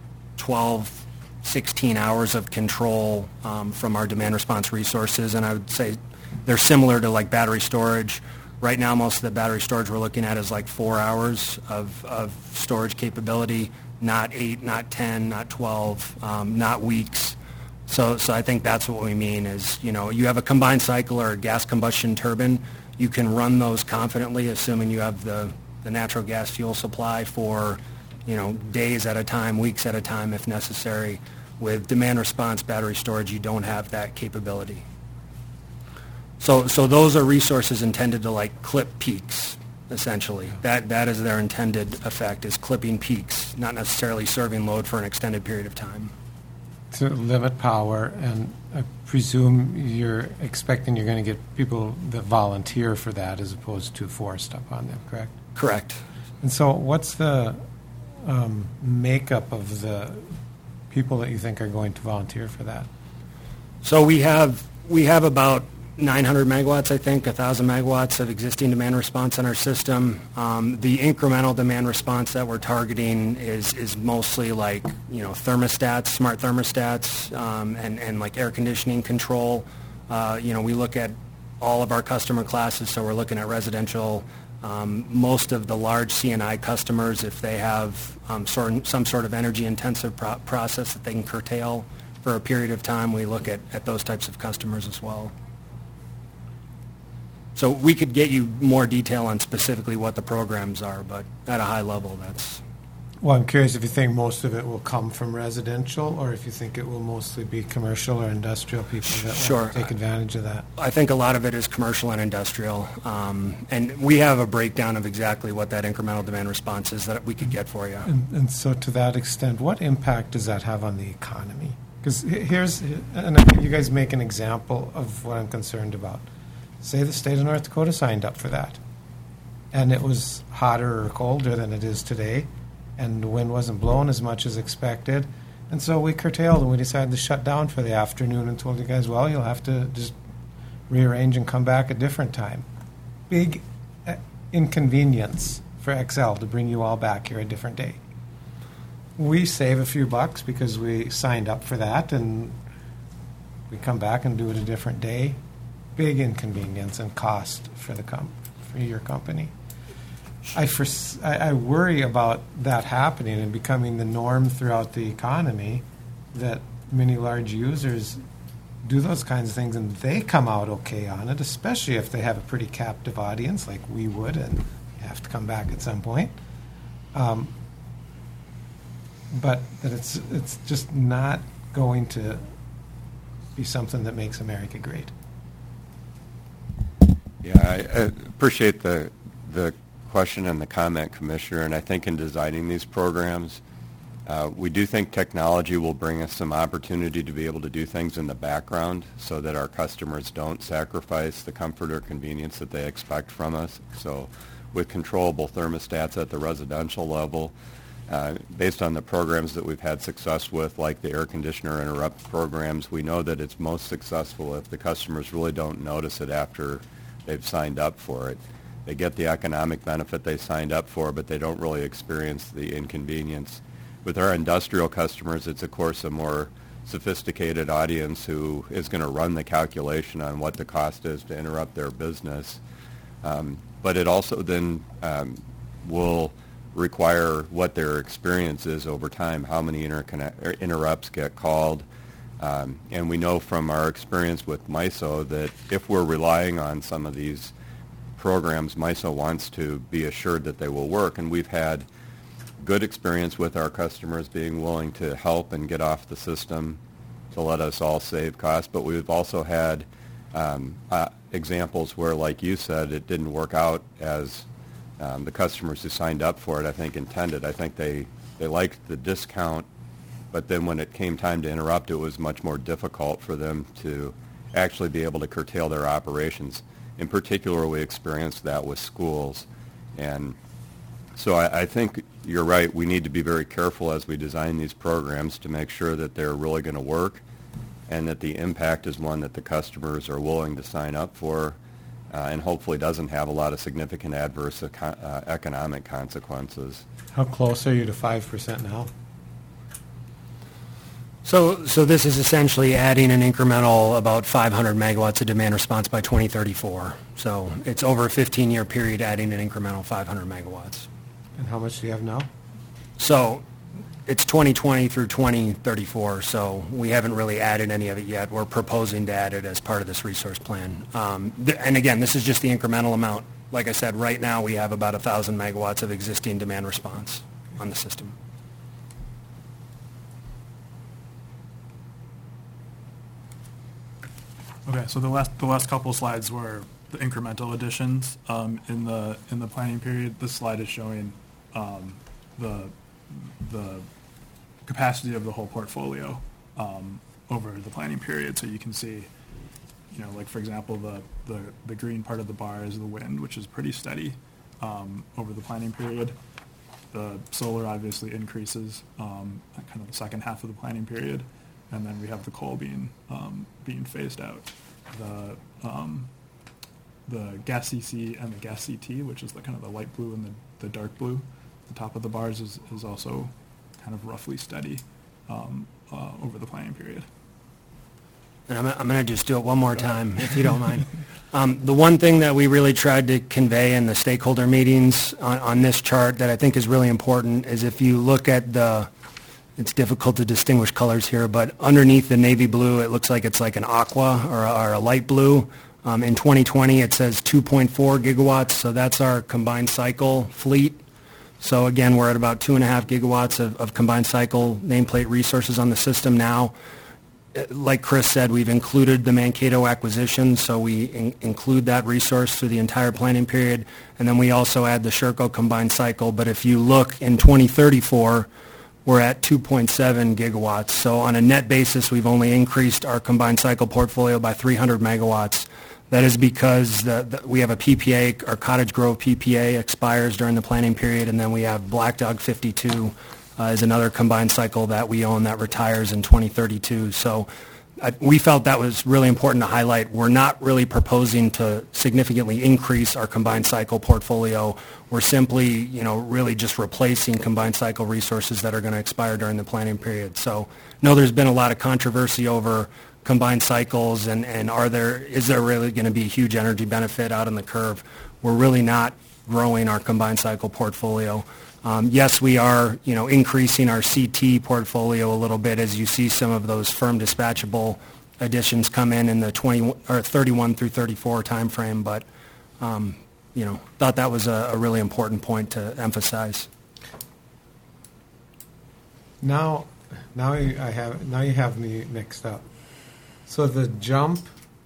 S8: 12, 16 hours of control from our demand response resources. And I would say they're similar to like battery storage. Right now, most of the battery storage we're looking at is like 4 hours of storage capability, not 8, not 10, not 12, not weeks. So I think that's what we mean is, you have a combined cycle or a gas combustion turbine. You can run those confidently, assuming you have the natural gas fuel supply for, days at a time, weeks at a time if necessary. With demand response battery storage, you don't have that capability. So those are resources intended to like clip peaks, essentially. That is their intended effect, is clipping peaks, not necessarily serving load for an extended period of time.
S3: To limit power, and I presume you're expecting you're going to get people that volunteer for that as opposed to forced upon them, correct?
S8: Correct.
S3: And so what's the makeup of the people that you think are going to volunteer for that?
S8: So we have about 900 megawatts, I think, 1,000 megawatts of existing demand response in our system. The incremental demand response that we're targeting is mostly like, thermostats, smart thermostats, and like air conditioning control. We look at all of our customer classes, so we're looking at residential. Most of the large C&I customers, if they have some sort of energy-intensive process that they can curtail for a period of time, we look at those types of customers as well. So we could get you more detail on specifically what the programs are, but at a high level, that's...
S3: Well, I'm curious if you think most of it will come from residential, or if you think it will mostly be commercial or industrial people that
S8: Sure.
S3: will take advantage of that.
S8: I think a lot of it is commercial and industrial, and we have a breakdown of exactly what that incremental demand response is that we could get for you.
S3: And so to that extent, what impact does that have on the economy? Because here's, and I think you guys make an example of what I'm concerned about. Say the state of North Dakota signed up for that, and it was hotter or colder than it is today, and the wind wasn't blowing as much as expected. And so we curtailed and we decided to shut down for the afternoon and told you guys, well, you'll have to just rearrange and come back a different time. Big inconvenience for XL to bring you all back here a different day. We save a few bucks because we signed up for that, and we come back and do it a different day. Big inconvenience and cost for for your company. I worry about that happening and becoming the norm throughout the economy, that many large users do those kinds of things and they come out okay on it, especially if they have a pretty captive audience like we would and have to come back at some point. But that it's just not going to be something that makes America great.
S10: Yeah, I appreciate the question and the comment, Commissioner, and I think in designing these programs, we do think technology will bring us some opportunity to be able to do things in the background so that our customers don't sacrifice the comfort or convenience that they expect from us. So with controllable thermostats at the residential level, based on the programs that we've had success with, like the air conditioner interrupt programs, we know that it's most successful if the customers really don't notice it after they've signed up for it. They get the economic benefit they signed up for, but they don't really experience the inconvenience. With our industrial customers, it's of course a more sophisticated audience who is going to run the calculation on what the cost is to interrupt their business. But it also then will require what their experience is over time, how many interrupts get called. And we know from our experience with MISO that if we're relying on some of these programs, MISO wants to be assured that they will work. And we've had good experience with our customers being willing to help and get off the system to let us all save costs. But we've also had examples where, like you said, it didn't work out as the customers who signed up for it, I think, intended. I think they liked the discount, but then when it came time to interrupt, it was much more difficult for them to actually be able to curtail their operations. In particular, we experienced that with schools. And so I think you're right. We need to be very careful as we design these programs to make sure that they're really going to work and that the impact is one that the customers are willing to sign up for and hopefully doesn't have a lot of significant adverse economic consequences.
S3: How close are you to 5% now?
S8: So this is essentially adding an incremental about 500 megawatts of demand response by 2034. So it's over a 15-year period adding an incremental 500 megawatts.
S3: And how much do you have now?
S8: So it's 2020 through 2034, so we haven't really added any of it yet. We're proposing to add it as part of this resource plan. And again, this is just the incremental amount. Like I said, right now we have about 1,000 megawatts of existing demand response on the system.
S7: Okay, so the last couple slides were the incremental additions in the planning period. This slide is showing the capacity of the whole portfolio over the planning period. So you can see, like for example, the green part of the bar is the wind, which is pretty steady over the planning period. The solar obviously increases at kind of the second half of the planning period, and then we have the coal being phased out. The gas CC and the gas CT, which is the kind of the light blue and the dark blue, the top of the bars is also kind of roughly steady over the planning period.
S8: And I'm going to just do it one more time, if you don't mind. The one thing that we really tried to convey in the stakeholder meetings on this chart that I think is really important is if you look at it's difficult to distinguish colors here, but underneath the navy blue, it looks like it's like an aqua or a light blue. In 2020, it says 2.4 gigawatts, so that's our combined cycle fleet. So again, we're at about 2.5 gigawatts of combined cycle nameplate resources on the system now. Like Chris said, we've included the Mankato acquisition, so we include that resource through the entire planning period, and then we also add the Sherco combined cycle. But if you look in 2034, we're at 2.7 gigawatts. So on a net basis, we've only increased our combined cycle portfolio by 300 megawatts. That is because we have a PPA, our Cottage Grove PPA expires during the planning period, and then we have Black Dog 52 is another combined cycle that we own that retires in 2032. So we felt that was really important to highlight. We're not really proposing to significantly increase our combined cycle portfolio. We're simply, really just replacing combined cycle resources that are going to expire during the planning period. So, no, there's been a lot of controversy over combined cycles and is there really going to be a huge energy benefit out on the curve? We're really not growing our combined cycle portfolio. Yes, we are, increasing our CT portfolio a little bit as you see some of those firm dispatchable additions come in the 31 through 34 timeframe, but, thought that was a really important point to emphasize.
S3: Now you have me mixed up. So the jump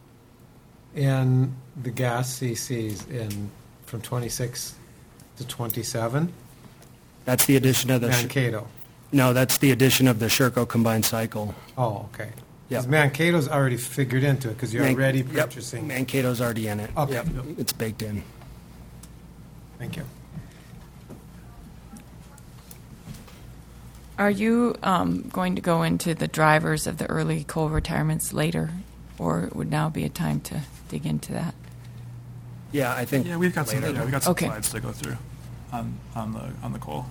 S3: in the gas CCs from 26 to 27.
S8: That's the addition of the
S3: Mankato.
S8: No, that's the addition of the Sherco combined cycle.
S3: Oh, okay.
S8: Yep.
S3: Because Mankato's already figured into it because you're already purchasing.
S8: Yep. Mankato's already in it.
S3: Okay.
S8: Yep. It's baked in.
S3: Thank you.
S1: Are you going to go into the drivers of the early coal retirements later, or would now be a time to dig into that?
S8: Yeah, I think.
S7: Yeah, we've got some
S1: Okay.
S7: slides to go through on the coal.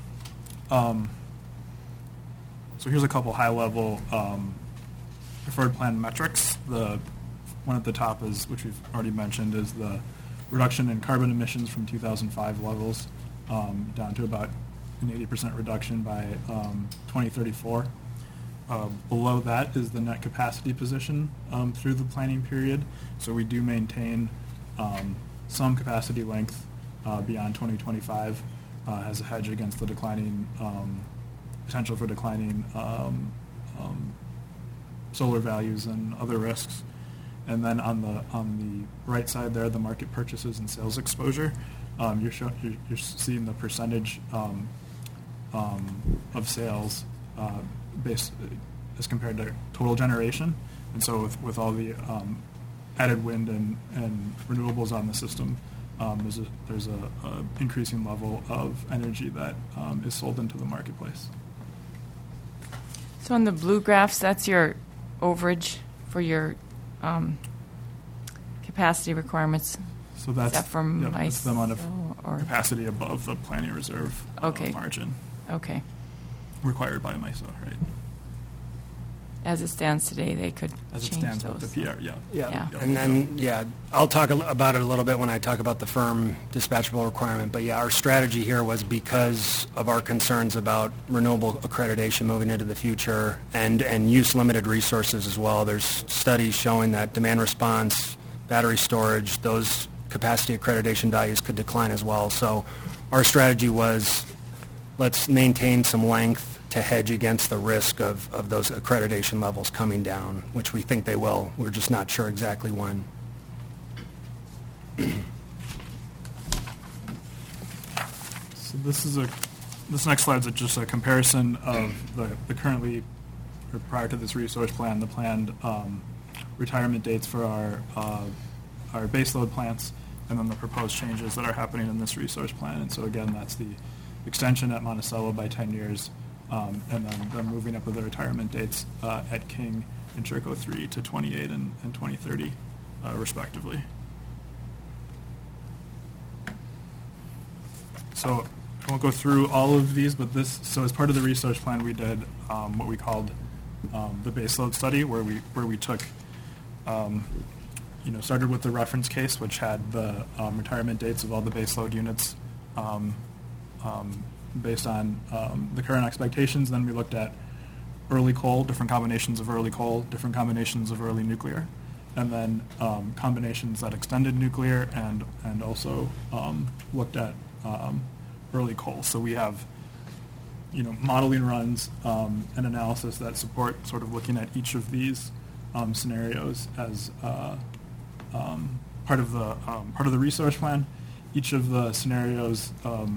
S7: So here's a couple high-level preferred plan metrics. The one at the top is, which we've already mentioned, is the reduction in carbon emissions from 2005 levels down to about an 80% reduction by 2034. Below that is the net capacity position through the planning period. So we do maintain some capacity length beyond 2025 as a hedge against the declining potential for declining solar values and other risks. And then on the right side there, the market purchases and sales exposure. You're seeing the percentage of sales based as compared to total generation. And so with all the added wind and renewables on the system, there's a increasing level of energy that is sold into the marketplace.
S1: So on the blue graphs, that's your overage for your capacity requirements.
S7: So that's,
S1: Is that from
S7: that's the amount of
S1: or
S7: capacity above the planning reserve margin
S1: Okay.
S7: required by MISO, right?
S1: As it stands today, they could
S7: As it
S1: change
S7: stands
S1: those.
S7: with the PR, yeah.
S8: Yeah.
S1: Yeah.
S8: And then, I'll talk about it a little bit when I talk about the firm dispatchable requirement. But our strategy here was because of our concerns about renewable accreditation moving into the future and use limited resources as well. There's studies showing that demand response, battery storage, those capacity accreditation values could decline as well. So our strategy was let's maintain some length to hedge against the risk of those accreditation levels coming down, which we think they will. We're just not sure exactly when.
S7: So this next slide is just a comparison of the currently, or prior to this resource plan, the planned retirement dates for our baseload plants, and then the proposed changes that are happening in this resource plan. And so again, that's the extension at Monticello by 10 years, and then the moving up of the retirement dates at King and Sherco 3 to 28 and 2030, respectively. So I won't go through all of these, but so as part of the resource plan, we did what we called the baseload study, where we took, started with the reference case, which had the retirement dates of all the baseload units based on the current expectations. Then we looked at early coal, different combinations of early coal, different combinations of early nuclear, and then combinations that extended nuclear and also looked at early coal. So we have, modeling runs and analysis that support sort of looking at each of these scenarios as part of the resource plan. Each of the scenarios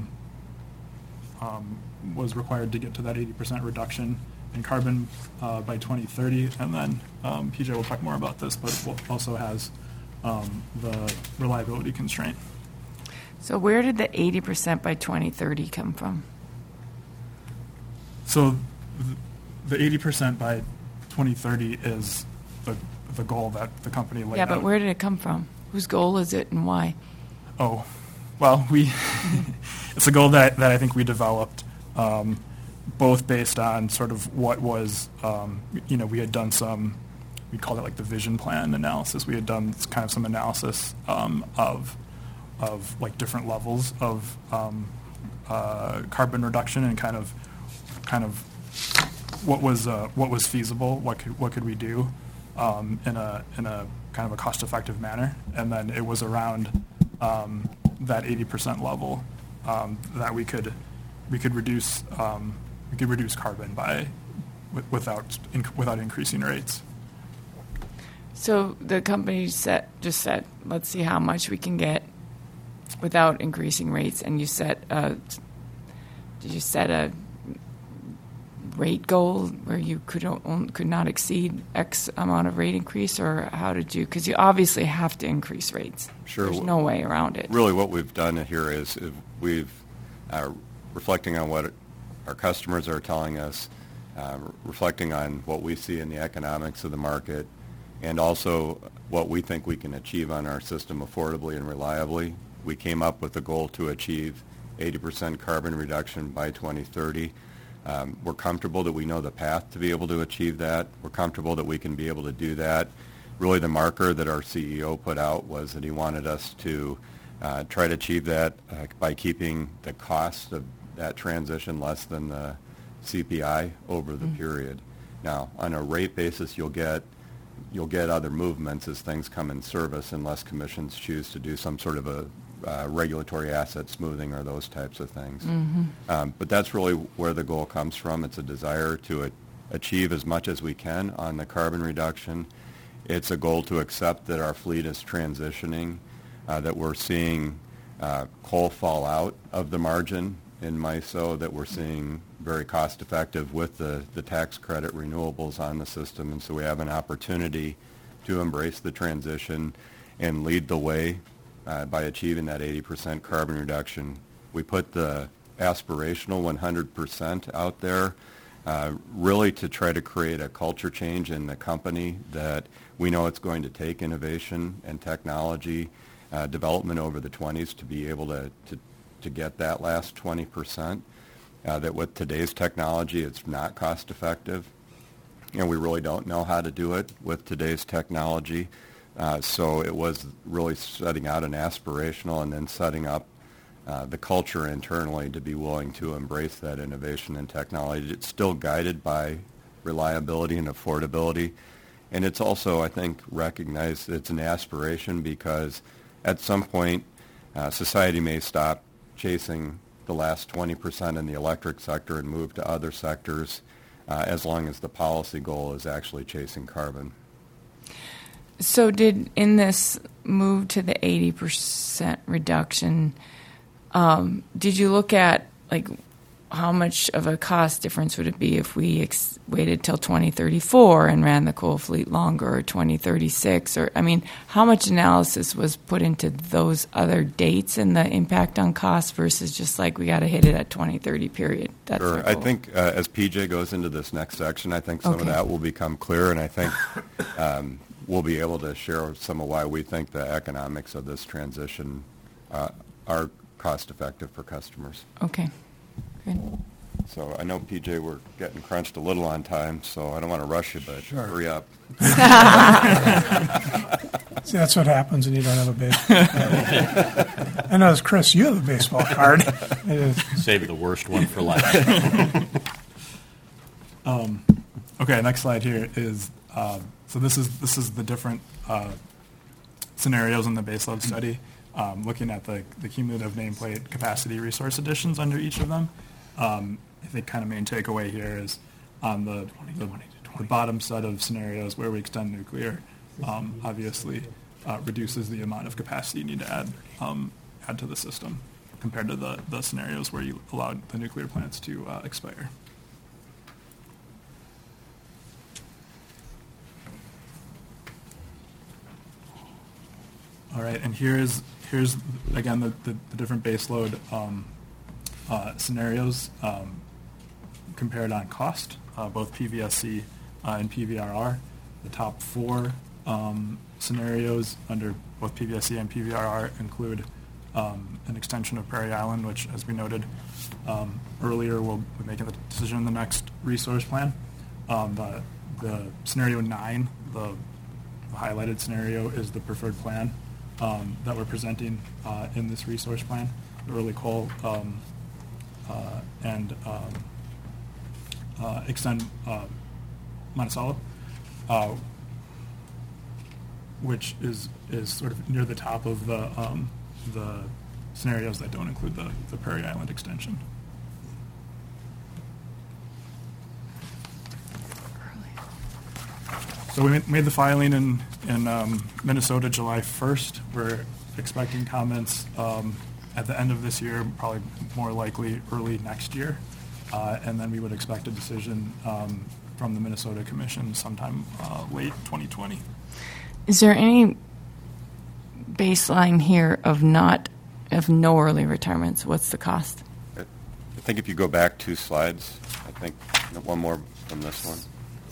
S7: was required to get to that 80% reduction in carbon by 2030, and then PJ will talk more about this, but also has the reliability constraint.
S1: So where did the 80% by 2030 come from?
S7: So the 80% by 2030 is the goal that the company laid out.
S1: Yeah, but where did it come from? Whose goal is it and why?
S7: Oh, well, it's a goal that I think we developed both based on sort of what was, we had done some, we called it like the vision plan analysis. We had done kind of some analysis of like different levels of carbon reduction and kind of what was feasible, what could we do in a kind of a cost-effective manner, and then it was around that 80% level that we could reduce carbon by without increasing rates.
S1: So the company just said, let's see how much we can get without increasing rates, and you set did you set a rate goal where you could not exceed X amount of rate increase, or how did you? Because you obviously have to increase rates.
S10: Sure.
S1: There's no way around it.
S10: Really, what we've done here is we've reflecting on what our customers are telling us, reflecting on what we see in the economics of the market, and also what we think we can achieve on our system affordably and reliably. We came up with a goal to achieve 80% carbon reduction by 2030. We're comfortable that we know the path to be able to achieve that. We're comfortable that we can be able to do that. Really, the marker that our CEO put out was that he wanted us to try to achieve that by keeping the cost of that transition less than the CPI over the period. Now, on a rate basis, you'll get other movements as things come in service, unless commissions choose to do some sort of a regulatory asset smoothing or those types of things. But that's really where the goal comes from. It's a desire to achieve as much as we can on the carbon reduction. It's a goal to accept that our fleet is transitioning, that we're seeing coal fall out of the margin in MISO, that we're seeing very cost effective with the tax credit renewables on the system. And so we have an opportunity to embrace the transition and lead the way by achieving that 80% carbon reduction. We put the aspirational 100% out there really to try to create a culture change in the company, that we know it's going to take innovation and technology development over the 20s to be able to get that last 20%, that with today's technology it's not cost effective, and we really don't know how to do it with today's technology. So it was really setting out an aspirational and then setting up the culture internally to be willing to embrace that innovation and technology. It's still guided by reliability and affordability. And it's also, I think, recognized it's an aspiration because at some point society may stop chasing the last 20% in the electric sector and move to other sectors as long as the policy goal is actually chasing carbon.
S1: So in this move to the 80% reduction, did you look at like how much of a cost difference would it be if we waited till 2034 and ran the coal fleet longer, or 2036? Or, I mean, how much analysis was put into those other dates and the impact on cost versus just like we got to hit it at 2030 period? That's
S10: sure. I think as PJ goes into this next section, I think some of that will become clear, and I think we'll be able to share some of why we think the economics of this transition are cost effective for customers.
S1: Okay. Good.
S10: So I know, PJ, we're getting crunched a little on time, so I don't want to rush you, but hurry up.
S2: See, that's what happens when you don't have a baseball card. I know, as Chris, you have a baseball card.
S6: Save the worst one for last.
S7: Okay, next slide here is, so this is the different scenarios in the baseload study. looking at the cumulative nameplate capacity resource additions under each of them. I think kind of main takeaway here is on the bottom set of scenarios where we extend nuclear, obviously reduces the amount of capacity you need to add to the system compared to the scenarios where you allowed the nuclear plants to expire. All right, and here's again the different baseload scenarios compared on cost, both PVSC and PVRR. The top four scenarios under both PVSC and PVRR include an extension of Prairie Island, which, as we noted earlier, we'll be making the decision in the next resource plan. The scenario 9, the highlighted scenario, is the preferred plan that we're presenting in this resource plan. The early coal and extend Monticello, which is sort of near the top of the scenarios that don't include the Prairie Island extension. So we made the filing in Minnesota July 1st. We're expecting comments at the end of this year, probably more likely early next year. And then we would expect a decision from the Minnesota Commission sometime late 2020.
S1: Is there any baseline here of no early retirements? What's the cost?
S10: I think if you go back 2 slides, I think one more from this one.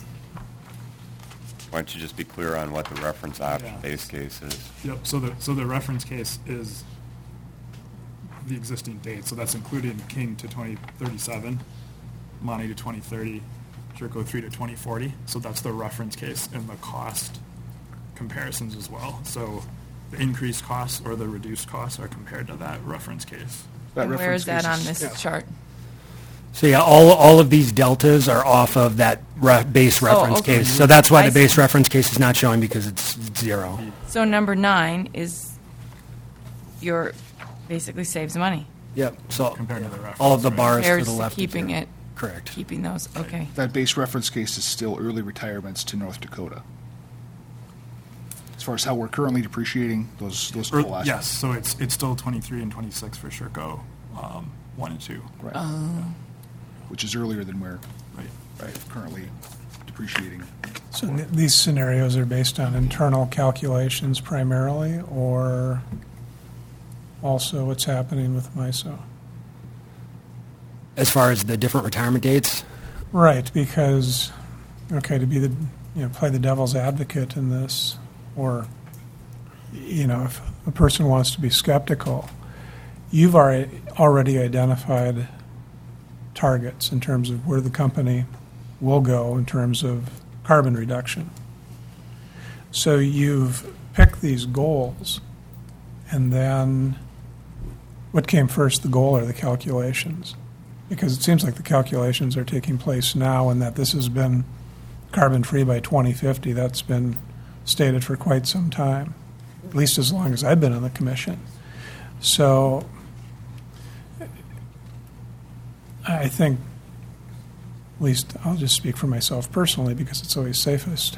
S10: Why don't you just be clear on what the reference base case is?
S7: Yep. So the reference case is the existing date. So that's including King to 2037, Monty to 2030, Sherco 3 to 2040. So that's the reference case and the cost comparisons as well. So the increased costs or the reduced costs are compared to that reference case.
S1: And where is that on this chart?
S8: So yeah, all of these deltas are off of that base reference
S1: okay.
S8: case. So that's why
S1: I
S8: the base
S1: see.
S8: reference case is not showing, because it's 0.
S1: So number 9 is your basically saves money.
S8: Yep. So
S7: Compared to the reference,
S8: all of the
S7: right?
S8: bars to
S1: Compares
S8: the
S1: to
S8: left.
S1: keeping it,
S8: Correct.
S1: keeping those. Okay.
S5: That base reference case is still early retirements to North Dakota. As far as how we're currently depreciating those coal assets.
S7: Yes. So it's still 23 and 26 for Sherco 1 and 2.
S5: Right. Which is earlier than we're currently depreciating.
S2: So these scenarios are based on internal calculations primarily, or also what's happening with MISO?
S8: As far as the different retirement dates,
S2: Right, because, okay, to be play the devil's advocate in this, or, if a person wants to be skeptical, you've already identified targets in terms of where the company will go in terms of carbon reduction. So you've picked these goals, and then what came first, the goal or the calculations? Because it seems like the calculations are taking place now, and that this has been carbon-free by 2050. That's been stated for quite some time, at least as long as I've been on the commission. So I think, at least I'll just speak for myself personally because it's always safest,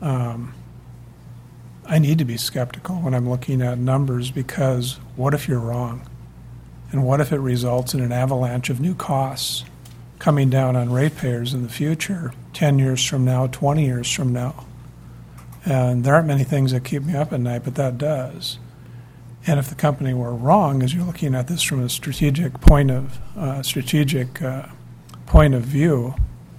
S2: I need to be skeptical when I'm looking at numbers, because what if you're wrong? And what if it results in an avalanche of new costs coming down on ratepayers in the future, 10 years from now, 20 years from now? And there aren't many things that keep me up at night, but that does. And if the company were wrong, as you're looking at this from a strategic point of view,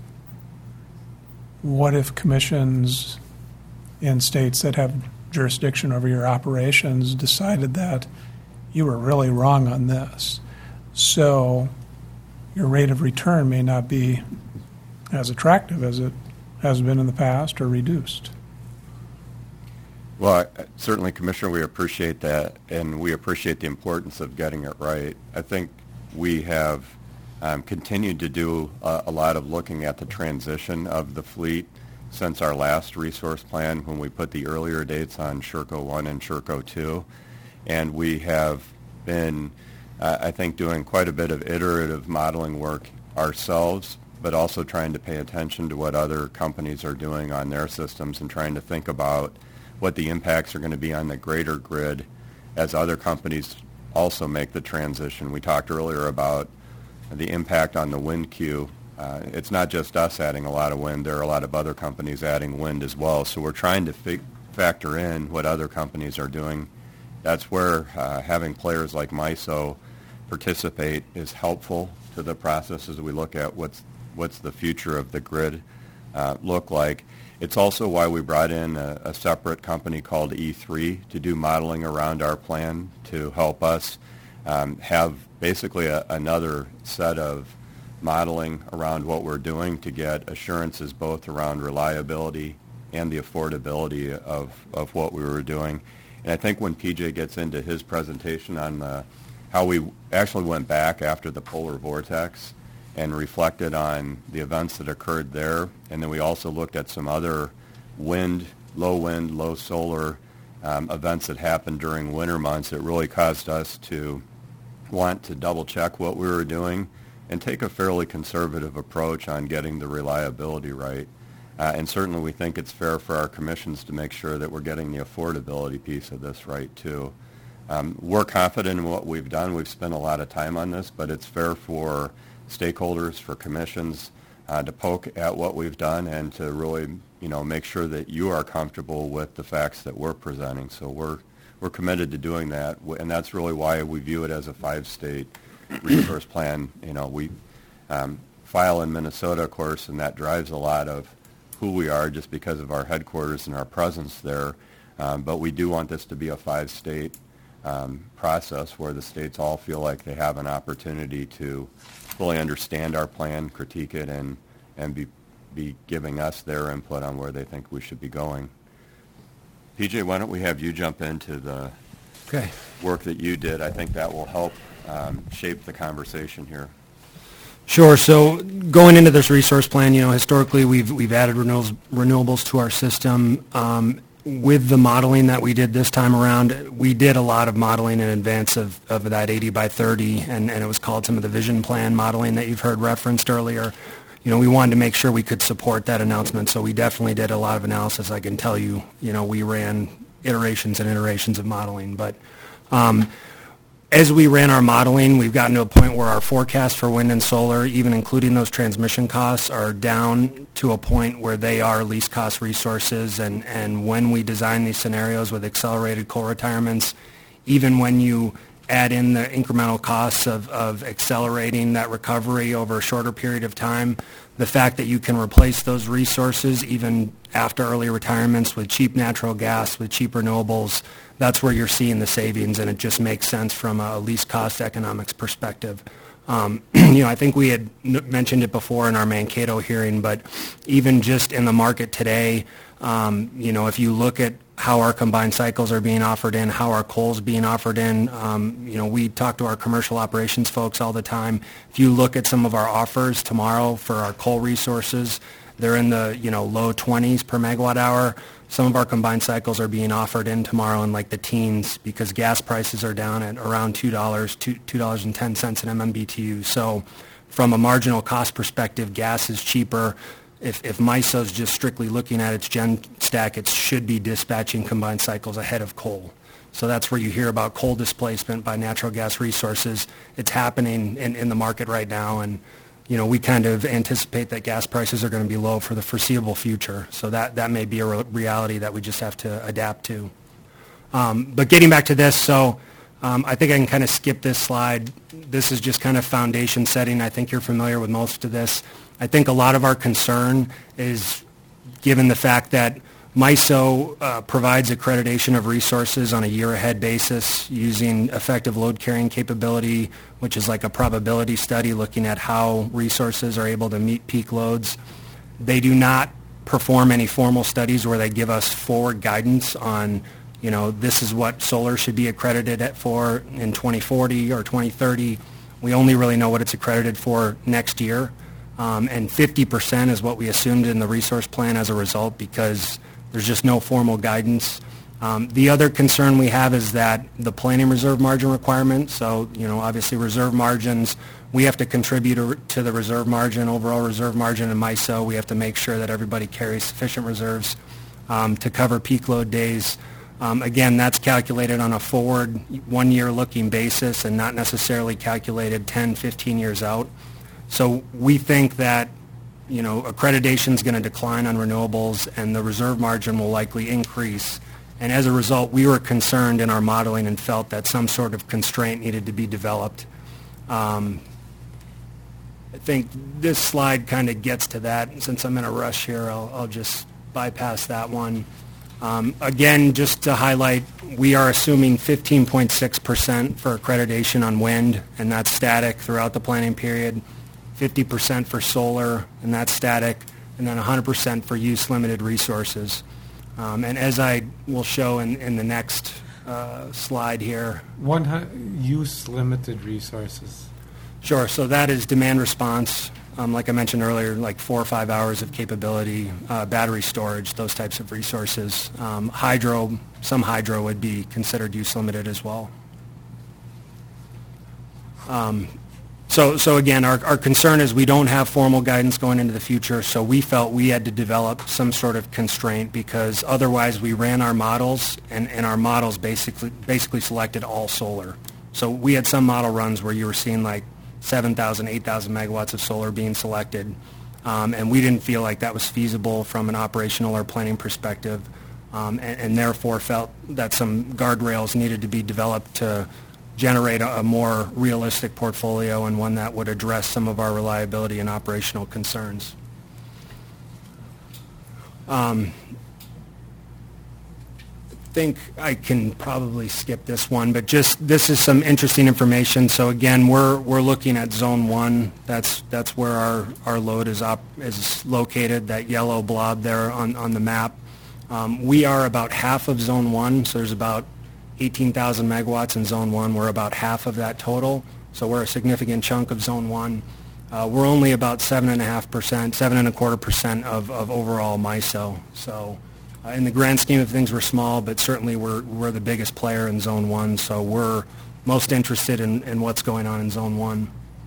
S2: what if commissions in states that have jurisdiction over your operations decided that you were really wrong on this? So your rate of return may not be as attractive as it has been in the past, or reduced.
S10: Well, certainly, Commissioner, we appreciate that, and we appreciate the importance of getting it right. I think we have continued to do a lot of looking at the transition of the fleet since our last resource plan, when we put the earlier dates on Sherco 1 and Sherco 2. And we have been, I think, doing quite a bit of iterative modeling work ourselves, but also trying to pay attention to what other companies are doing on their systems and trying to think about what the impacts are going to be on the greater grid as other companies also make the transition. We talked earlier about the impact on the wind queue. It's not just us adding a lot of wind. There are a lot of other companies adding wind as well. So we're trying to factor in what other companies are doing. That's where having players like MISO participate is helpful to the process as we look at what's the future of the grid look like. It's also why we brought in a separate company called E3 to do modeling around our plan to help us have basically another set of modeling around what we're doing to get assurances both around reliability and the affordability of what we were doing. And I think when PJ gets into his presentation on how we actually went back after the polar vortex and reflected on the events that occurred there, and then we also looked at some other wind, low solar events that happened during winter months, it really caused us to want to double check what we were doing and take a fairly conservative approach on getting the reliability right. And certainly we think it's fair for our commissions to make sure that we're getting the affordability piece of this right too. We're confident in what we've done. We've spent a lot of time on this, but it's fair for stakeholders, for commissions to poke at what we've done and to really, make sure that you are comfortable with the facts that we're presenting. So we're committed to doing that, and that's really why we view it as a 5-state resource plan. We file in Minnesota, of course, and that drives a lot of who we are just because of our headquarters and our presence there. But we do want this to be a 5-state process where the states all feel like they have an opportunity to fully understand our plan, critique it, and be giving us their input on where they think we should be going. PJ, why don't we have you jump into the work that you did? I think that will help shape the conversation here.
S8: Sure. So going into this resource plan, historically we've added renewables to our system. With the modeling that we did this time around, we did a lot of modeling in advance of that 80 by 30, and it was called some of the vision plan modeling that you've heard referenced earlier. We wanted to make sure we could support that announcement, so we definitely did a lot of analysis. I can tell you, we ran iterations and iterations of modeling, but as we ran our modeling, we've gotten to a point where our forecasts for wind and solar, even including those transmission costs, are down to a point where they are least cost resources. And when we design these scenarios with accelerated coal retirements, even when you add in the incremental costs of accelerating that recovery over a shorter period of time, the fact that you can replace those resources even after early retirements with cheap natural gas, with cheap renewables, that's where you're seeing the savings, and it just makes sense from a least cost economics perspective. I think we had mentioned it before in our Mankato hearing, but even just in the market today, if you look at how our combined cycles are being offered in, how our coal's being offered in, we talk to our commercial operations folks all the time. If you look at some of our offers tomorrow for our coal resources, they're in the low 20s per megawatt hour. Some of our combined cycles are being offered in tomorrow in like the teens because gas prices are down at around $2.10 an MMBTU. So from a marginal cost perspective, gas is cheaper. If MISO's just strictly looking at its gen stack, it should be dispatching combined cycles ahead of coal. So that's where you hear about coal displacement by natural gas resources. It's happening in the market right now, and we kind of anticipate that gas prices are going to be low for the foreseeable future. So that may be a reality that we just have to adapt to. But getting back to this, so I think I can kind of skip this slide. This is just kind of foundation setting. I think you're familiar with most of this. I think a lot of our concern is given the fact that MISO provides accreditation of resources on a year-ahead basis using effective load carrying capability, which is like a probability study looking at how resources are able to meet peak loads. They do not perform any formal studies where they give us forward guidance on, this is what solar should be accredited for in 2040 or 2030. We only really know what it's accredited for next year. And 50% is what we assumed in the resource plan as a result because there's just no formal guidance. The other concern we have is that the planning reserve margin requirement, so, obviously reserve margins, we have to contribute to the reserve margin, overall reserve margin in MISO. We have to make sure that everybody carries sufficient reserves to cover peak load days. Again, that's calculated on a forward one-year looking basis and not necessarily calculated 10, 15 years out. So we think that, accreditation is going to decline on renewables and the reserve margin will likely increase. And as a result, we were concerned in our modeling and felt that some sort of constraint needed to be developed. I think this slide kind of gets to that. Since I'm in a rush here, I'll just bypass that one. Again, just to highlight, we are assuming 15.6% for accreditation on wind, and that's static throughout the planning period, 50% for solar, and that's static, and then 100% for use-limited resources. And as I will show in the next slide here.
S3: Use-limited resources.
S8: Sure, so that is demand response, like I mentioned earlier, like 4 or 5 hours of capability, battery storage, those types of resources. Hydro, some hydro would be considered use-limited as well. So again, our concern is we don't have formal guidance going into the future, so we felt we had to develop some sort of constraint because otherwise we ran our models, and our models basically selected all solar. So we had some model runs where you were seeing like 7,000, 8,000 megawatts of solar being selected, and we didn't feel like that was feasible from an operational or planning perspective, and therefore felt that some guardrails needed to be developed to generate a more realistic portfolio and one that would address some of our reliability and operational concerns. I think I can probably skip this one, but just this is some interesting information. So again, we're looking at Zone 1. That's where our load is located, that yellow blob there on the map. We are about half of Zone 1, so there's about 18,000 megawatts in Zone 1. We're about half of that total, so we're a significant chunk of Zone 1. We're only about 7.25% of overall MISO. So in the grand scheme of things, we're small, but certainly we're the biggest player in Zone 1, so we're most interested in what's going on in Zone 1.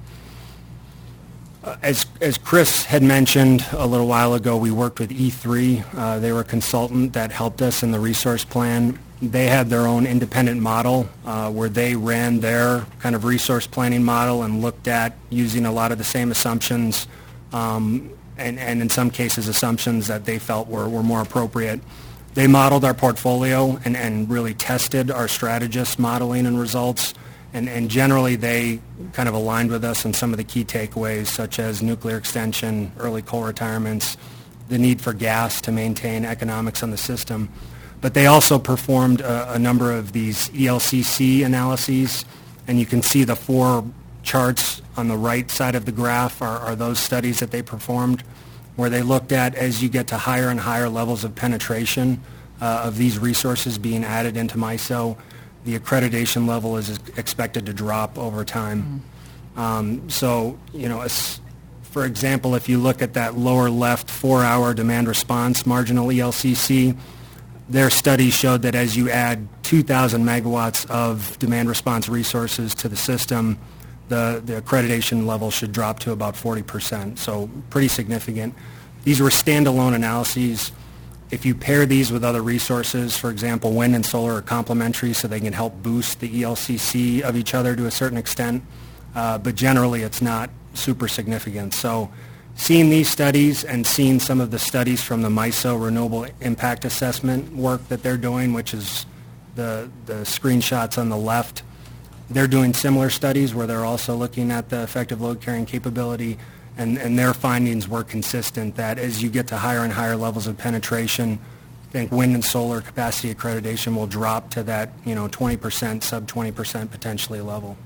S8: As Chris had mentioned a little while ago, we worked with E3. They were a consultant that helped us in the resource plan. They had their own independent model where they ran their kind of resource planning model and looked at using a lot of the same assumptions and in some cases assumptions that they felt were more appropriate. They modeled our portfolio and really tested our strategist modeling and results. And generally, they kind of aligned with us on some of the key takeaways, such as nuclear extension, early coal retirements, the need for gas to maintain economics on the system. But they also performed a number of these ELCC analyses, and you can see the 4 charts on the right side of the graph are those studies that they performed, where they looked at as you get to higher and higher levels of penetration of these resources being added into MISO, the accreditation level is expected to drop over time. So, for example, if you look at that lower left 4-hour demand response marginal ELCC, their study showed that as you add 2,000 megawatts of demand response resources to the system, the accreditation level should drop to about 40%, so pretty significant. These were standalone analyses. If you pair these with other resources, for example, wind and solar are complementary, so they can help boost the ELCC of each other to a certain extent, but generally it's not super significant. So seeing these studies and seeing some of the studies from the MISO Renewable Impact Assessment work that they're doing, which is the screenshots on the left, they're doing similar studies where they're also looking at the effective load carrying capability, and their findings were consistent that as you get to higher and higher levels of penetration, I think wind and solar capacity accreditation will drop to that 20%, sub 20% potentially level.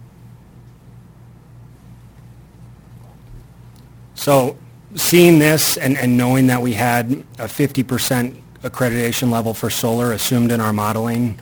S8: So seeing this and knowing that we had a 50% accreditation level for solar assumed in our modeling,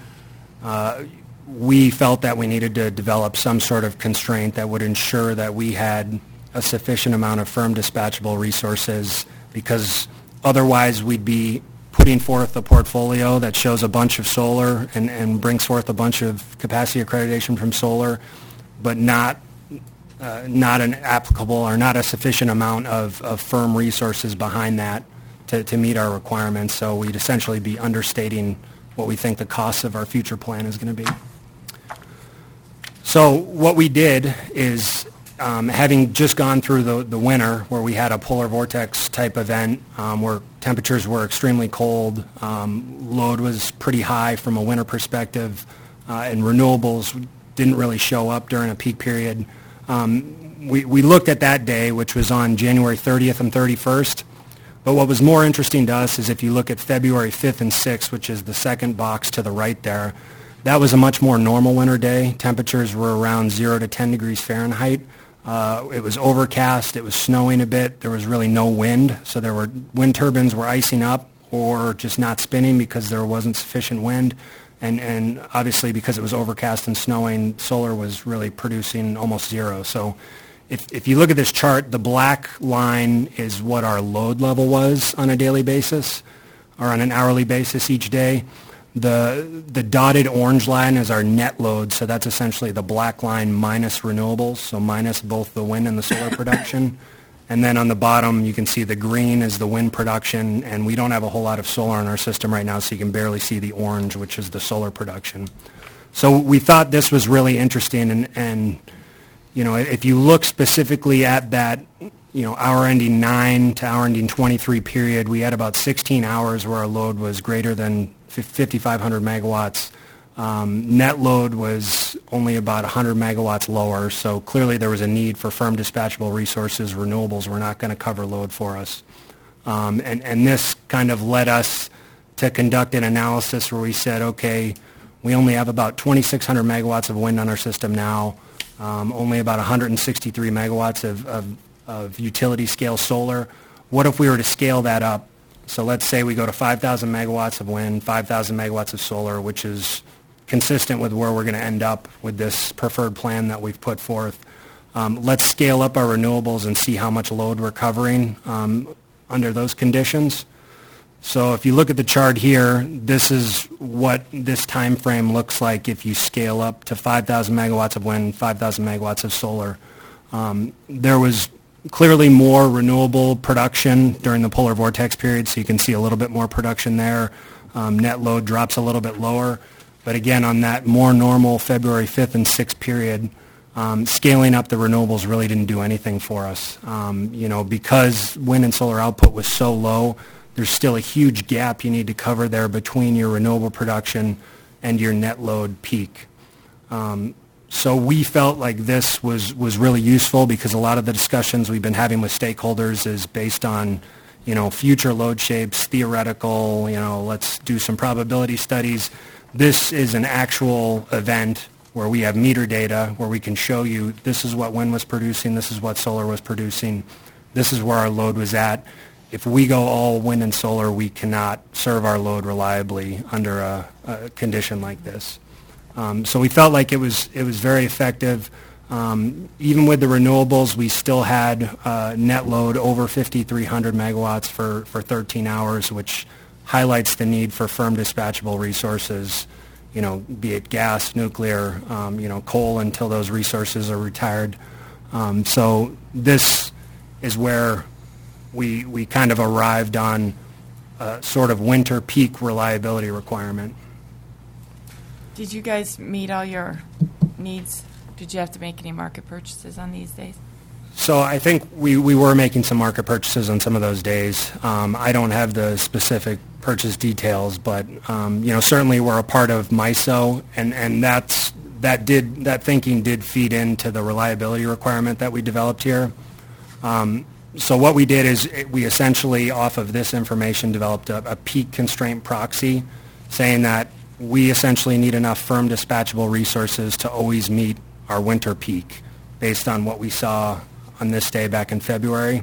S8: we felt that we needed to develop some sort of constraint that would ensure that we had a sufficient amount of firm dispatchable resources, because otherwise we'd be putting forth a portfolio that shows a bunch of solar and brings forth a bunch of capacity accreditation from solar, but not an applicable or not a sufficient amount of firm resources behind that to meet our requirements. So we'd essentially be understating what we think the cost of our future plan is going to be. So what we did is, having just gone through the winter where we had a polar vortex type event where temperatures were extremely cold, load was pretty high from a winter perspective, and renewables didn't really show up during a peak period. We looked at that day, which was on January 30th and 31st. But what was more interesting to us is if you look at February 5th and 6th, which is the second box to the right there, that was a much more normal winter day. Temperatures were around 0 to 10 degrees Fahrenheit. It was overcast. It was snowing a bit. There was really no wind. So there were wind turbines were icing up or just not spinning because there wasn't sufficient wind. And obviously because it was overcast and snowing, solar was really producing almost zero. So if you look at this chart, the black line is what our load level was on a daily basis or on an hourly basis each day. The dotted orange line is our net load, so that's essentially the black line minus renewables, so minus both the wind and the solar production. And then on the bottom, you can see the green is the wind production, and we don't have a whole lot of solar in our system right now, so you can barely see the orange, which is the solar production. So we thought this was really interesting, and you know, if you look specifically at that, you know, hour ending 9 to hour ending 23 period, we had about 16 hours where our load was greater than 5,500 megawatts. Net load was only about 100 megawatts lower, so clearly there was a need for firm dispatchable resources. Renewables were not going to cover load for us. And this kind of led us to conduct an analysis where we said, okay, we only have about 2,600 megawatts of wind on our system now, only about 163 megawatts of utility scale solar. What if we were to scale that up? So let's say we go to 5,000 megawatts of wind, 5,000 megawatts of solar, which is consistent with where we're going to end up with this preferred plan that we've put forth. Let's scale up our renewables and see how much load we're covering under those conditions. So if you look at the chart here, this is what this time frame looks like if you scale up to 5,000 megawatts of wind, 5,000 megawatts of solar. There was clearly more renewable production during the polar vortex period, so you can see a little bit more production there. Net load drops a little bit lower. But again, on that more normal February 5th and 6th period, scaling up the renewables really didn't do anything for us. You know, because wind and solar output was so low, there's still a huge gap you need to cover there between your renewable production and your net load peak. So we felt like this was really useful because a lot of the discussions we've been having with stakeholders is based on, you know, future load shapes, theoretical, you know, let's do some probability studies. This is an actual event where we have meter data where we can show you this is what wind was producing, this is what solar was producing, this is where our load was at. If we go all wind and solar, we cannot serve our load reliably under a condition like this. So we felt like it was very effective. Even with the renewables, we still had net load over 5,300 megawatts for 13 hours, which highlights the need for firm dispatchable resources, you know, be it gas, nuclear, you know, coal until those resources are retired. So this is where we kind of arrived on a sort of winter peak reliability requirement.
S1: Did you guys meet all your needs? Did you have to make any market purchases on these days?
S8: So I think we were making some market purchases on some of those days. I don't have the specific purchase details, but you know, certainly we're a part of MISO, and that thinking did feed into the reliability requirement that we developed here. So what we did is we essentially, off of this information, developed a peak constraint proxy, saying that we essentially need enough firm dispatchable resources to always meet our winter peak based on what we saw on this day back in February.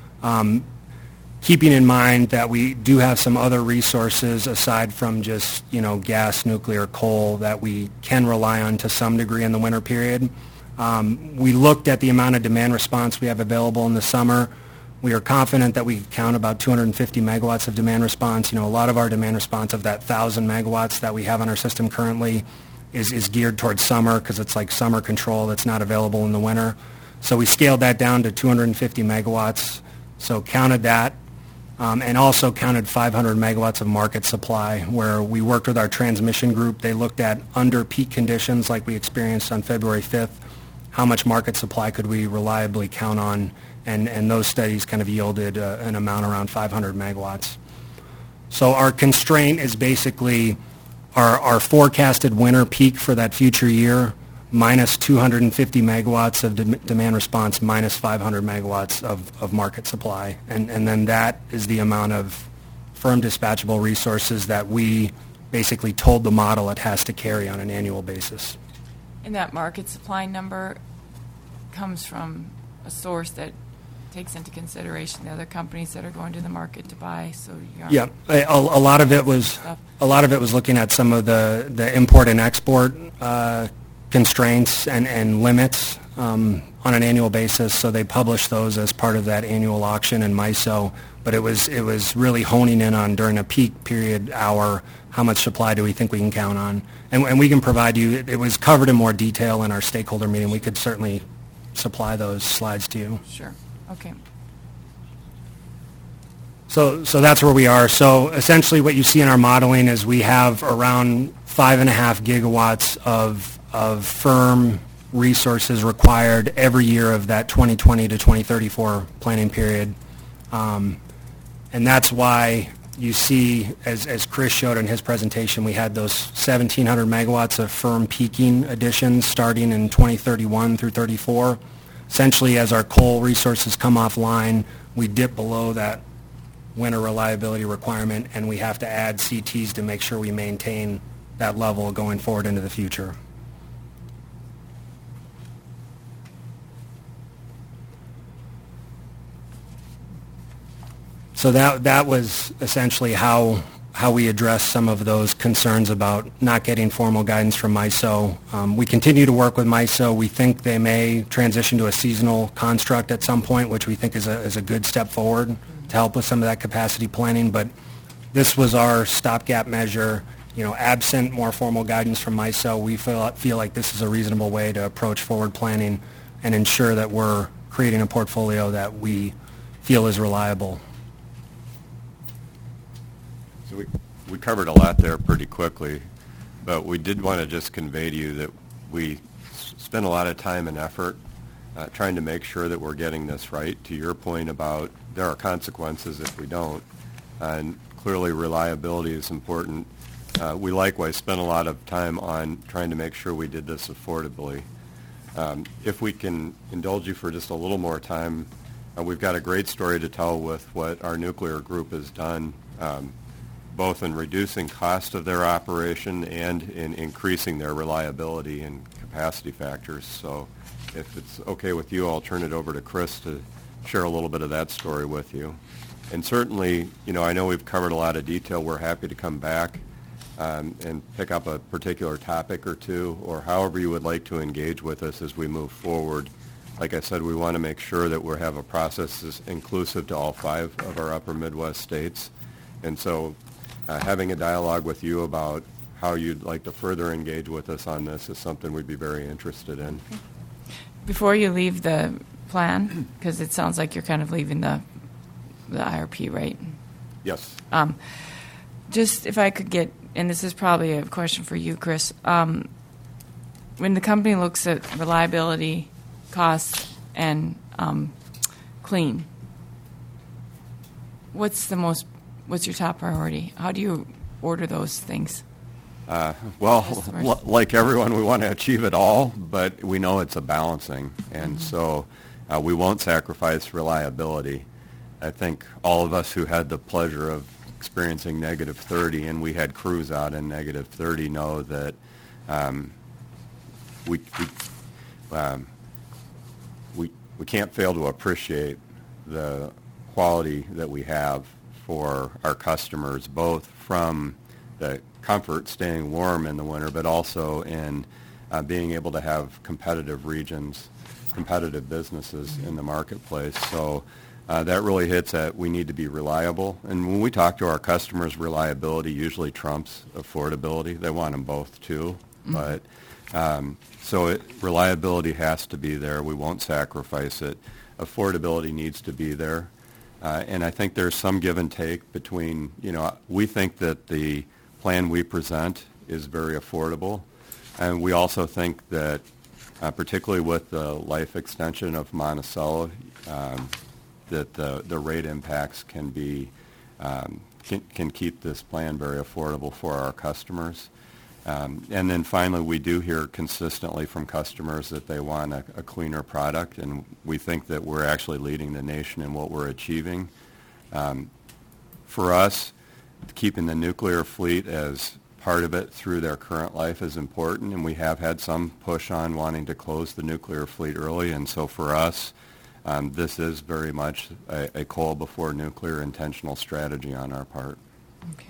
S8: Keeping in mind that we do have some other resources aside from just, you know, gas, nuclear, coal that we can rely on to some degree in the winter period. We looked at the amount of demand response we have available in the summer. We are confident that we can count about 250 megawatts of demand response. You know, a lot of our demand response of that 1,000 megawatts that we have on our system currently is geared towards summer because it's like summer control that's not available in the winter. So we scaled that down to 250 megawatts. So counted that. And also counted 500 megawatts of market supply, where we worked with our transmission group. They looked at under peak conditions like we experienced on February 5th, how much market supply could we reliably count on, and those studies kind of yielded an amount around 500 megawatts. So our constraint is basically our forecasted winter peak for that future year, minus 250 megawatts of demand response, minus 500 megawatts of market supply. And then that is the amount of firm dispatchable resources that we basically told the model it has to carry on an annual basis.
S1: And that market supply number comes from a source that takes into consideration the other companies that are going to the market to buy. So you aren't
S8: a lot of it was looking at some of the import and export constraints and limits on an annual basis. So they publish those as part of that annual auction in MISO. But it was really honing in on during a peak period hour, how much supply do we think we can count on? And we can provide you, it was covered in more detail in our stakeholder meeting. We could certainly supply those slides to you.
S1: Sure. Okay.
S8: So that's where we are. So essentially what you see in our modeling is we have around 5.5 gigawatts of firm resources required every year of that 2020 to 2034 planning period. And that's why you see, as Chris showed in his presentation, we had those 1,700 megawatts of firm peaking additions starting in 2031 through 34. Essentially, as our coal resources come offline, we dip below that winter reliability requirement, and we have to add CTs to make sure we maintain that level going forward into the future. So that was essentially how we addressed some of those concerns about not getting formal guidance from MISO. We continue to work with MISO. We think they may transition to a seasonal construct at some point, which we think is a good step forward to help with some of that capacity planning. But this was our stopgap measure. You know, absent more formal guidance from MISO, we feel like this is a reasonable way to approach forward planning and ensure that we're creating a portfolio that we feel is reliable.
S10: So we covered a lot there pretty quickly, but we did want to just convey to you that we spend a lot of time and effort trying to make sure that we're getting this right. To your point about there are consequences if we don't, and clearly reliability is important. We likewise spent a lot of time on trying to make sure we did this affordably. If we can indulge you for just a little more time, we've got a great story to tell with what our nuclear group has done, both in reducing cost of their operation and in increasing their reliability and capacity factors. So if it's okay with you, I'll turn it over to Chris to share a little bit of that story with you. And certainly, you know, I know we've covered a lot of detail. We're happy to come back and pick up a particular topic or two, or however you would like to engage with us as we move forward. Like I said, we want to make sure that we have a process that's inclusive to all 5 of our upper Midwest states. And so having a dialogue with you about how you'd like to further engage with us on this is something we'd be very interested in.
S1: Before you leave the plan, because it sounds like you're kind of leaving the IRP, right?
S10: Yes.
S1: Just if I could get, and this is probably a question for you, Chris, when the company looks at reliability, costs, and clean, what's your top priority? How do you order those things?
S10: Like everyone, we want to achieve it all, but we know it's a balancing, and so we won't sacrifice reliability. I think all of us who had the pleasure of experiencing negative 30, and we had crews out in negative 30, know that we can't fail to appreciate the quality that we have for our customers, both from the comfort staying warm in the winter, but also in being able to have competitive regions, competitive businesses in the marketplace. So That really hits at we need to be reliable. And when we talk to our customers, reliability usually trumps affordability. They want them both too. But reliability has to be there. We won't sacrifice it. Affordability needs to be there. And I think there's some give and take between, we think that the plan we present is very affordable. And we also think that, particularly with the life extension of Monticello, that the rate impacts can be can keep this plan very affordable for our customers. And then finally, we do hear consistently from customers that they want a cleaner product, and we think that we're actually leading the nation in what we're achieving. For us, keeping the nuclear fleet as part of it through their current life is important, and we have had some push on wanting to close the nuclear fleet early, and so for us, this is very much a coal before nuclear intentional strategy on our part.
S1: Okay.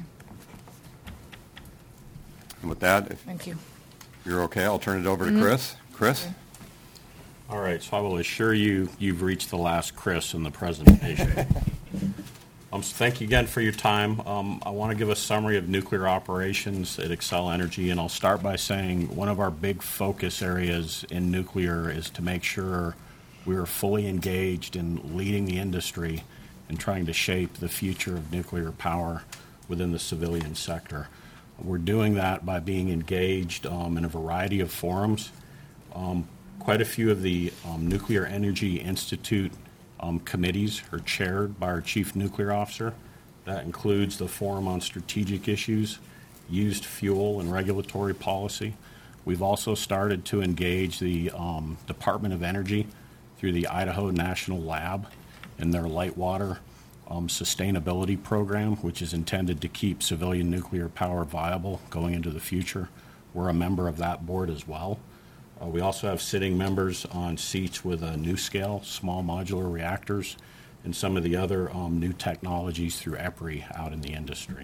S10: And with that, if
S1: Thank you.
S10: you're okay, I'll turn it over to Chris. Chris?
S1: Okay.
S6: All right, so I will assure you, you've reached the last Chris in the presentation. Thank you again for your time. I want to give a summary of nuclear operations at Xcel Energy, and I'll start by saying one of our big focus areas in nuclear is to make sure we are fully engaged in leading the industry and trying to shape the future of nuclear power within the civilian sector. We're doing that by being engaged in a variety of forums. Quite a few of the Nuclear Energy Institute committees are chaired by our Chief Nuclear Officer. That includes the Forum on Strategic Issues, Used Fuel, and Regulatory Policy. We've also started to engage the Department of Energy through the Idaho National Lab and their light water sustainability program, which is intended to keep civilian nuclear power viable going into the future. We're a member of that board as well. We also have sitting members on seats with NuScale, small modular reactors, and some of the other new technologies through EPRI out in the industry.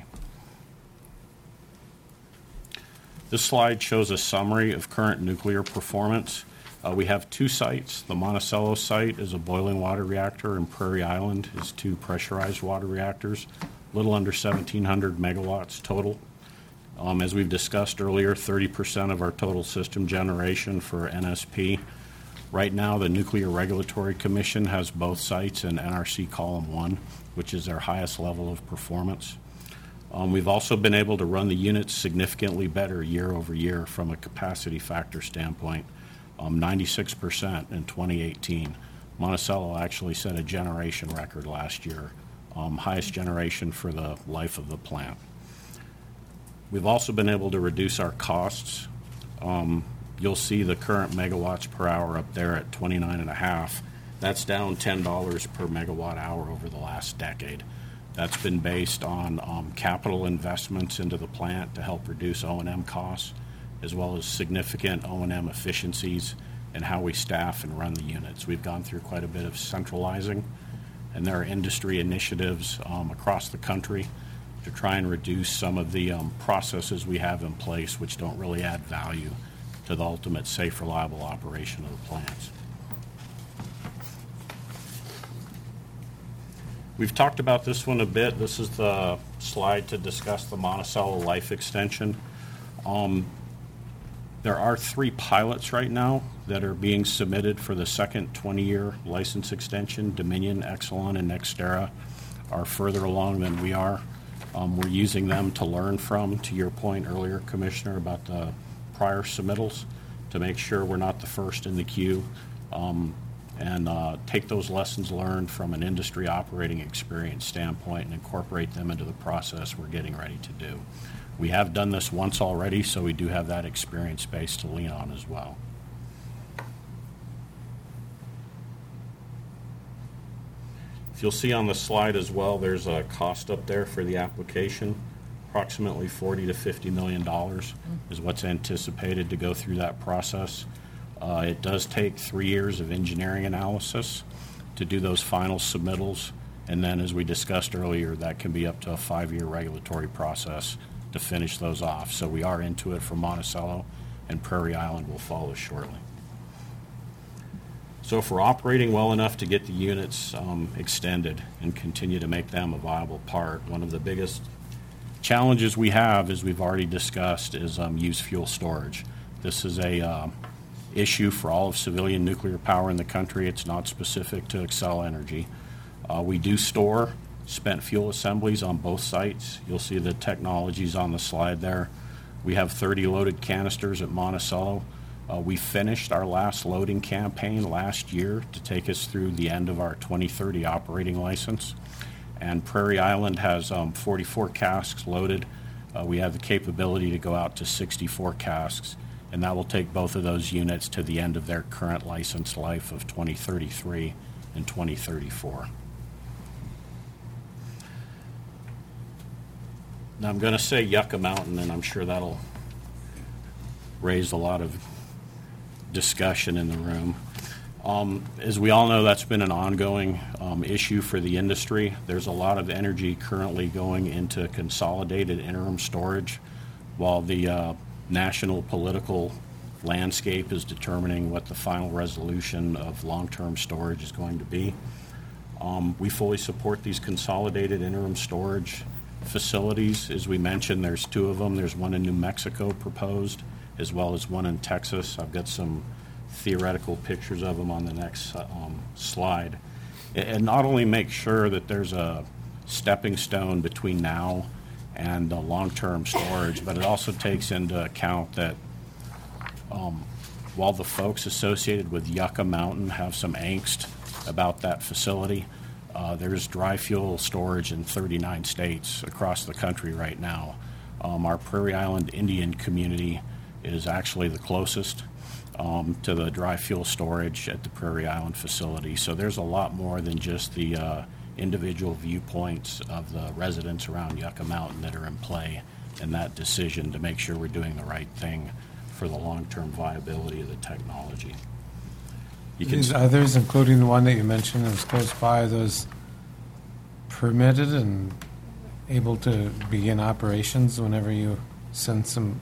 S6: This slide shows a summary of current nuclear performance. We have two sites. The Monticello site is a boiling water reactor, and Prairie Island is two pressurized water reactors, a little under 1,700 megawatts total. As we've discussed earlier, 30% of our total system generation for NSP. Right now, the Nuclear Regulatory Commission has both sites in NRC Column 1, which is their highest level of performance. We've also been able to run the units significantly better year over year from a capacity factor standpoint. 96% in 2018. Monticello actually set a generation record last year, highest generation for the life of the plant. We've also been able to reduce our costs. You'll see the current megawatts per hour up there at 29.5. That's down $10 per megawatt hour over the last decade. That's been based on capital investments into the plant to help reduce O&M costs, as well as significant O&M efficiencies in how we staff and run the units. We've gone through quite a bit of centralizing, and there are industry initiatives across the country to try and reduce some of the processes we have in place which don't really add value to the ultimate safe, reliable operation of the plants. We've talked about this one a bit. This is the slide to discuss the Monticello life extension. There are 3 pilots right now that are being submitted for the second 20-year license extension. Dominion, Exelon, and NextEra are further along than we are. We're using them to learn from, to your point earlier, Commissioner, about the prior submittals, to make sure we're not the first in the queue, and take those lessons learned from an industry operating experience standpoint and incorporate them into the process we're getting ready to do. We have done this once already, so we do have that experience base to lean on as well. If you'll see on the slide as well, there's a cost up there for the application. Approximately $40 to $50 million is what's anticipated to go through that process. It does take 3 years of engineering analysis to do those final submittals, and then, as we discussed earlier, that can be up to a 5-year regulatory process to finish those off. So we are into it for Monticello, and Prairie Island will follow shortly. So if we're operating well enough to get the units extended and continue to make them a viable part, one of the biggest challenges we have, as we've already discussed, is used fuel storage. This is a issue for all of civilian nuclear power in the country. It's not specific to Xcel Energy. We do store spent fuel assemblies on both sites. You'll see the technologies on the slide there. We have 30 loaded canisters at Monticello. We finished our last loading campaign last year to take us through the end of our 2030 operating license. And Prairie Island has 44 casks loaded. We have the capability to go out to 64 casks, and that will take both of those units to the end of their current license life of 2033 and 2034. Now I'm going to say Yucca Mountain, and I'm sure that'll raise a lot of discussion in the room. As we all know, that's been an ongoing issue for the industry. There's a lot of energy currently going into consolidated interim storage, while the national political landscape is determining what the final resolution of long-term storage is going to be. We fully support these consolidated interim storage facilities. As we mentioned, there's two of them. There's one in New Mexico proposed, as well as one in Texas. I've got some theoretical pictures of them on the next slide. And not only make sure that there's a stepping stone between now and long-term storage, but it also takes into account that while the folks associated with Yucca Mountain have some angst about that facility, there's dry fuel storage in 39 states across the country right now. Our Prairie Island Indian community is actually the closest to the dry fuel storage at the Prairie Island facility. So there's a lot more than just the individual viewpoints of the residents around Yucca Mountain that are in play in that decision to make sure we're doing the right thing for the long-term viability of the technology.
S3: These others, including the one that you mentioned that was close by, are those permitted and able to begin operations whenever you send some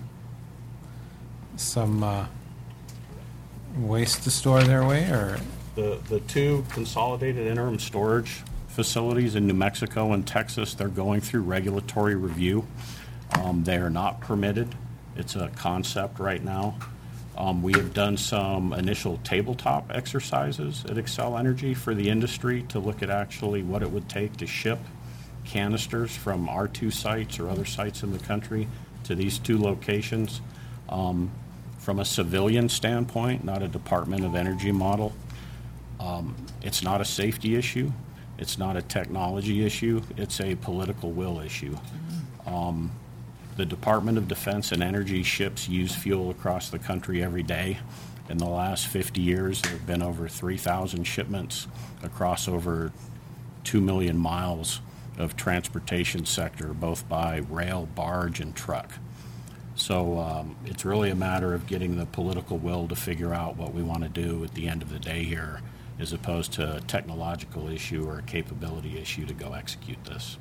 S3: waste to store their way, or?
S6: The two consolidated interim storage facilities in New Mexico and Texas, they're going through regulatory review. They are not permitted. It's a concept right now. We have done some initial tabletop exercises at Xcel Energy for the industry to look at actually what it would take to ship canisters from our two sites or other sites in the country to these two locations. From a civilian standpoint, not a Department of Energy model, it's not a safety issue. It's not a technology issue. It's a political will issue. The Department of Defense and Energy ships used fuel across the country every day. In the last 50 years, there have been over 3,000 shipments across over 2 million miles of transportation sector, both by rail, barge, and truck. So it's really a matter of getting the political will to figure out what we want to do at the end of the day here, as opposed to a technological issue or a capability issue to go execute this.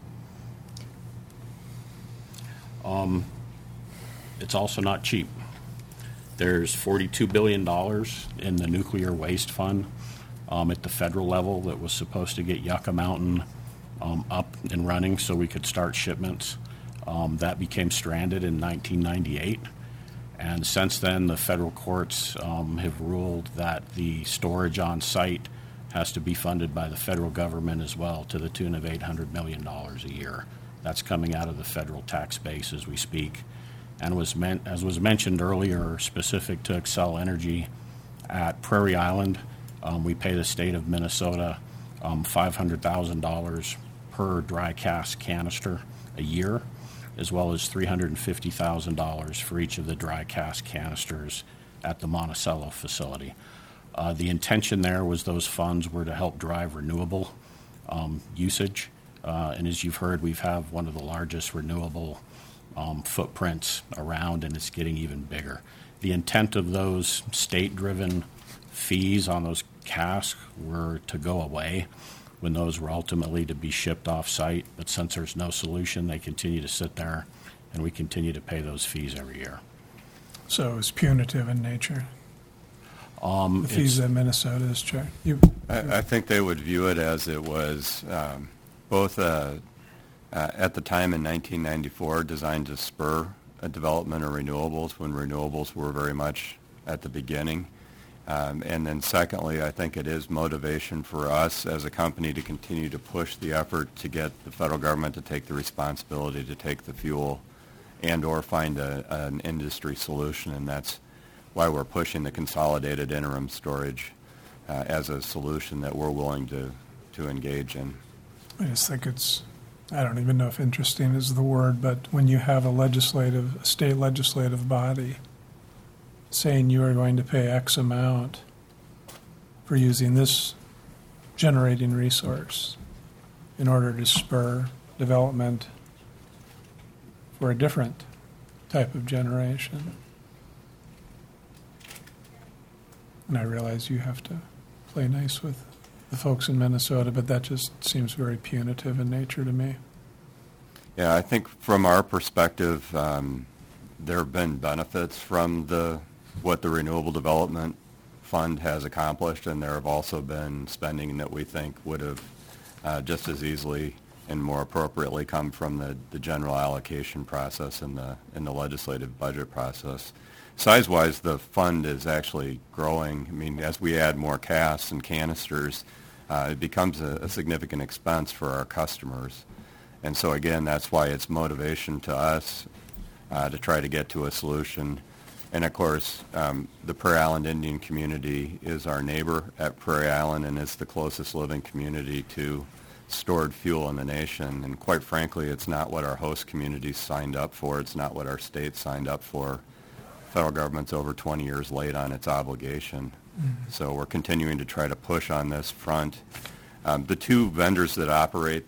S6: It's also not cheap. There's $42 billion in the Nuclear Waste Fund at the federal level that was supposed to get Yucca Mountain up and running so we could start shipments. That became stranded in 1998. And since then, the federal courts have ruled that the storage on site has to be funded by the federal government as well, to the tune of $800 million a year. That's coming out of the federal tax base as we speak. And as was mentioned earlier, specific to Xcel Energy, at Prairie Island, we pay the state of Minnesota $500,000 per dry cask canister a year, as well as $350,000 for each of the dry cask canisters at the Monticello facility. The intention there was those funds were to help drive renewable usage. And as you've heard, we have one of the largest renewable footprints around, and it's getting even bigger. The intent of those state-driven fees on those casks were to go away when those were ultimately to be shipped off-site. But since there's no solution, they continue to sit there, and we continue to pay those fees every year.
S2: So it's punitive in nature. The fees that Minnesota is charged.
S10: I think they would view it as it was both at the time in 1994 designed to spur a development of renewables when renewables were very much at the beginning. And then secondly, I think it is motivation for us as a company to continue to push the effort to get the federal government to take the responsibility to take the fuel and or find an industry solution, and that's why we're pushing the consolidated interim storage as a solution that we're willing to engage in.
S2: I just think I don't even know if interesting is the word, but when you have a state legislative body saying you are going to pay X amount for using this generating resource in order to spur development for a different type of generation. And I realize you have to play nice with the folks in Minnesota, but that just seems very punitive in nature to me.
S10: Yeah, I think from our perspective, there have been benefits from what the Renewable Development Fund has accomplished, and there have also been spending that we think would have just as easily and more appropriately come from the general allocation process and the legislative budget process. Size-wise, the fund is actually growing. I mean, as we add more casts and canisters, it becomes a significant expense for our customers. And so, again, that's why it's motivation to us to try to get to a solution. And, of course, the Prairie Island Indian community is our neighbor at Prairie Island, and it's the closest living community to stored fuel in the nation. And quite frankly, it's not what our host communities signed up for. It's not what our state signed up for. Federal government's over 20 years late on its obligation. Mm-hmm. So we're continuing to try to push on this front. The two vendors that operate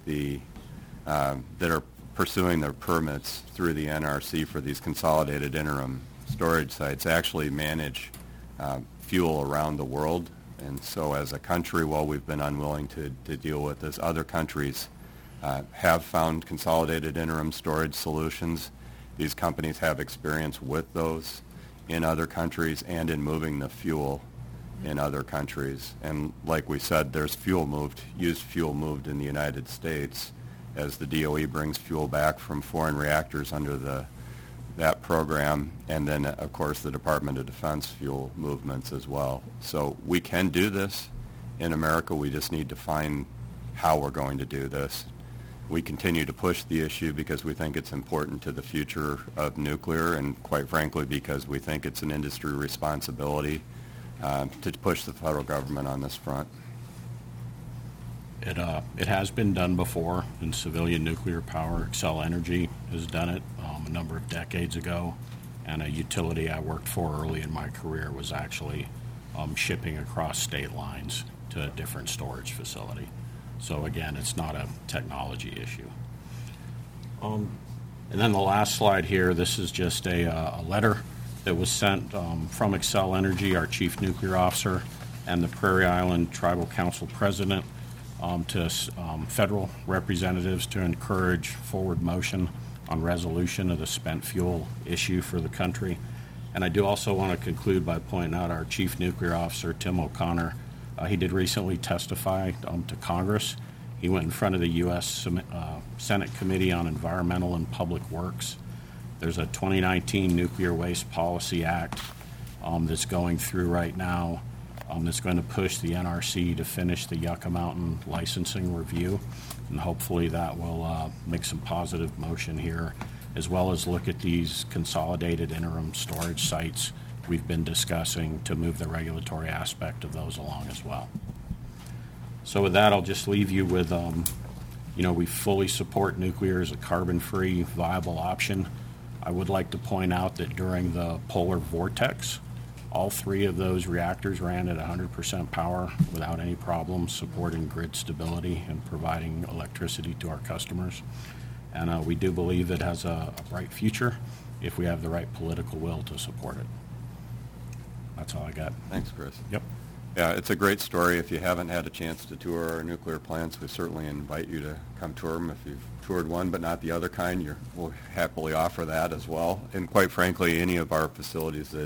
S10: that are pursuing their permits through the NRC for these consolidated interim storage sites actually manage fuel around the world. And so as a country, while we've been unwilling to deal with this, other countries have found consolidated interim storage solutions. These companies have experience with those in other countries and in moving the fuel in other countries. And like we said, there's used fuel moved in the United States as the DOE brings fuel back from foreign reactors under that program, and then, of course, the Department of Defense fuel movements as well. So we can do this in America. We just need to find how we're going to do this. We continue to push the issue because we think it's important to the future of nuclear, and quite frankly, because we think it's an industry responsibility to push the federal government on this front.
S6: It has been done before in civilian nuclear power. Xcel Energy has done it a number of decades ago, and a utility I worked for early in my career was actually shipping across state lines to a different storage facility. So again, it's not a technology issue. And then the last slide here, this is just a letter that was sent from Xcel Energy, our chief nuclear officer, and the Prairie Island Tribal Council president to federal representatives to encourage forward motion on resolution of the spent fuel issue for the country. And I do also want to conclude by pointing out our chief nuclear officer, Tim O'Connor. He did recently testify to Congress. He went in front of the U.S. Senate Committee on Environmental and Public Works. There's a 2019 Nuclear Waste Policy Act that's going through right now that's going to push the NRC to finish the Yucca Mountain licensing review, and hopefully that will make some positive motion here, as well as look at these consolidated interim storage sites we've been discussing to move the regulatory aspect of those along as well. So with that, I'll just leave you with, we fully support nuclear as a carbon-free, viable option. I would like to point out that during the polar vortex, all three of those reactors ran at 100% power without any problems, supporting grid stability and providing electricity to our customers. And we do believe it has a bright future if we have the right political will to support it. That's all I got.
S10: Thanks, Chris.
S6: Yep.
S10: Yeah, it's a great story. If you haven't had a chance to tour our nuclear plants, we certainly invite you to come tour them. If you've toured one but not the other kind, we'll happily offer that as well. And quite frankly, any of our facilities that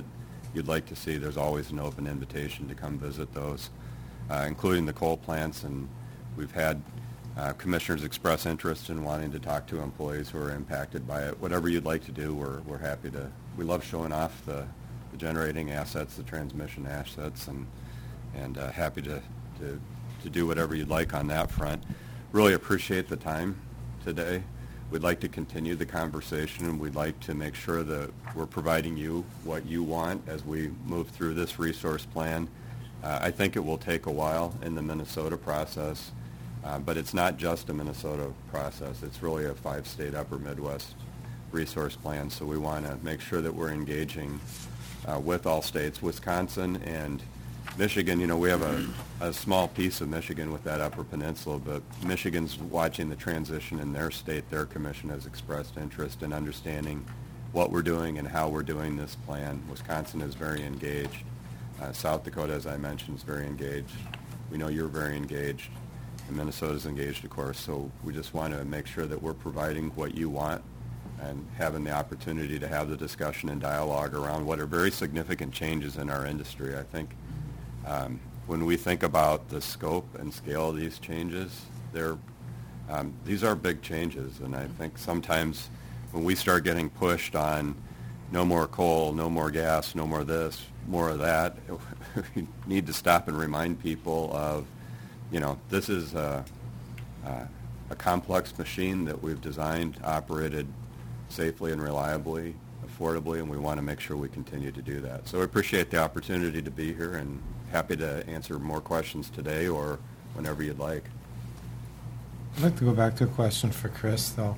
S10: you'd like to see, there's always an open invitation to come visit those, including the coal plants. And we've had commissioners express interest in wanting to talk to employees who are impacted by it. Whatever you'd like to do, we're happy to. We love showing off the generating assets, the transmission assets, and happy to do whatever you'd like on that front. Really appreciate the time today. We'd like to continue the conversation, and we'd like to make sure that we're providing you what you want as we move through this resource plan. I think it will take a while in the Minnesota process, but it's not just a Minnesota process. It's really a 5-state upper Midwest resource plan, so we want to make sure that we're engaging with all states. Wisconsin and Michigan, we have a small piece of Michigan with that Upper Peninsula, but Michigan's watching the transition in their state. Their commission has expressed interest in understanding what we're doing and how we're doing this plan. Wisconsin is very engaged. South Dakota, as I mentioned, is very engaged. We know you're very engaged, and Minnesota's engaged, of course, so we just want to make sure that we're providing what you want and having the opportunity to have the discussion and dialogue around what are very significant changes in our industry. I think when we think about the scope and scale of these changes, these are big changes, and I think sometimes when we start getting pushed on no more coal, no more gas, no more this, more of that, we need to stop and remind people of, this is a complex machine that we've designed, operated safely and reliably, affordably, and we want to make sure we continue to do that. So I appreciate the opportunity to be here and happy to answer more questions today or whenever you'd like.
S3: I'd like to go back to a question for Chris, though.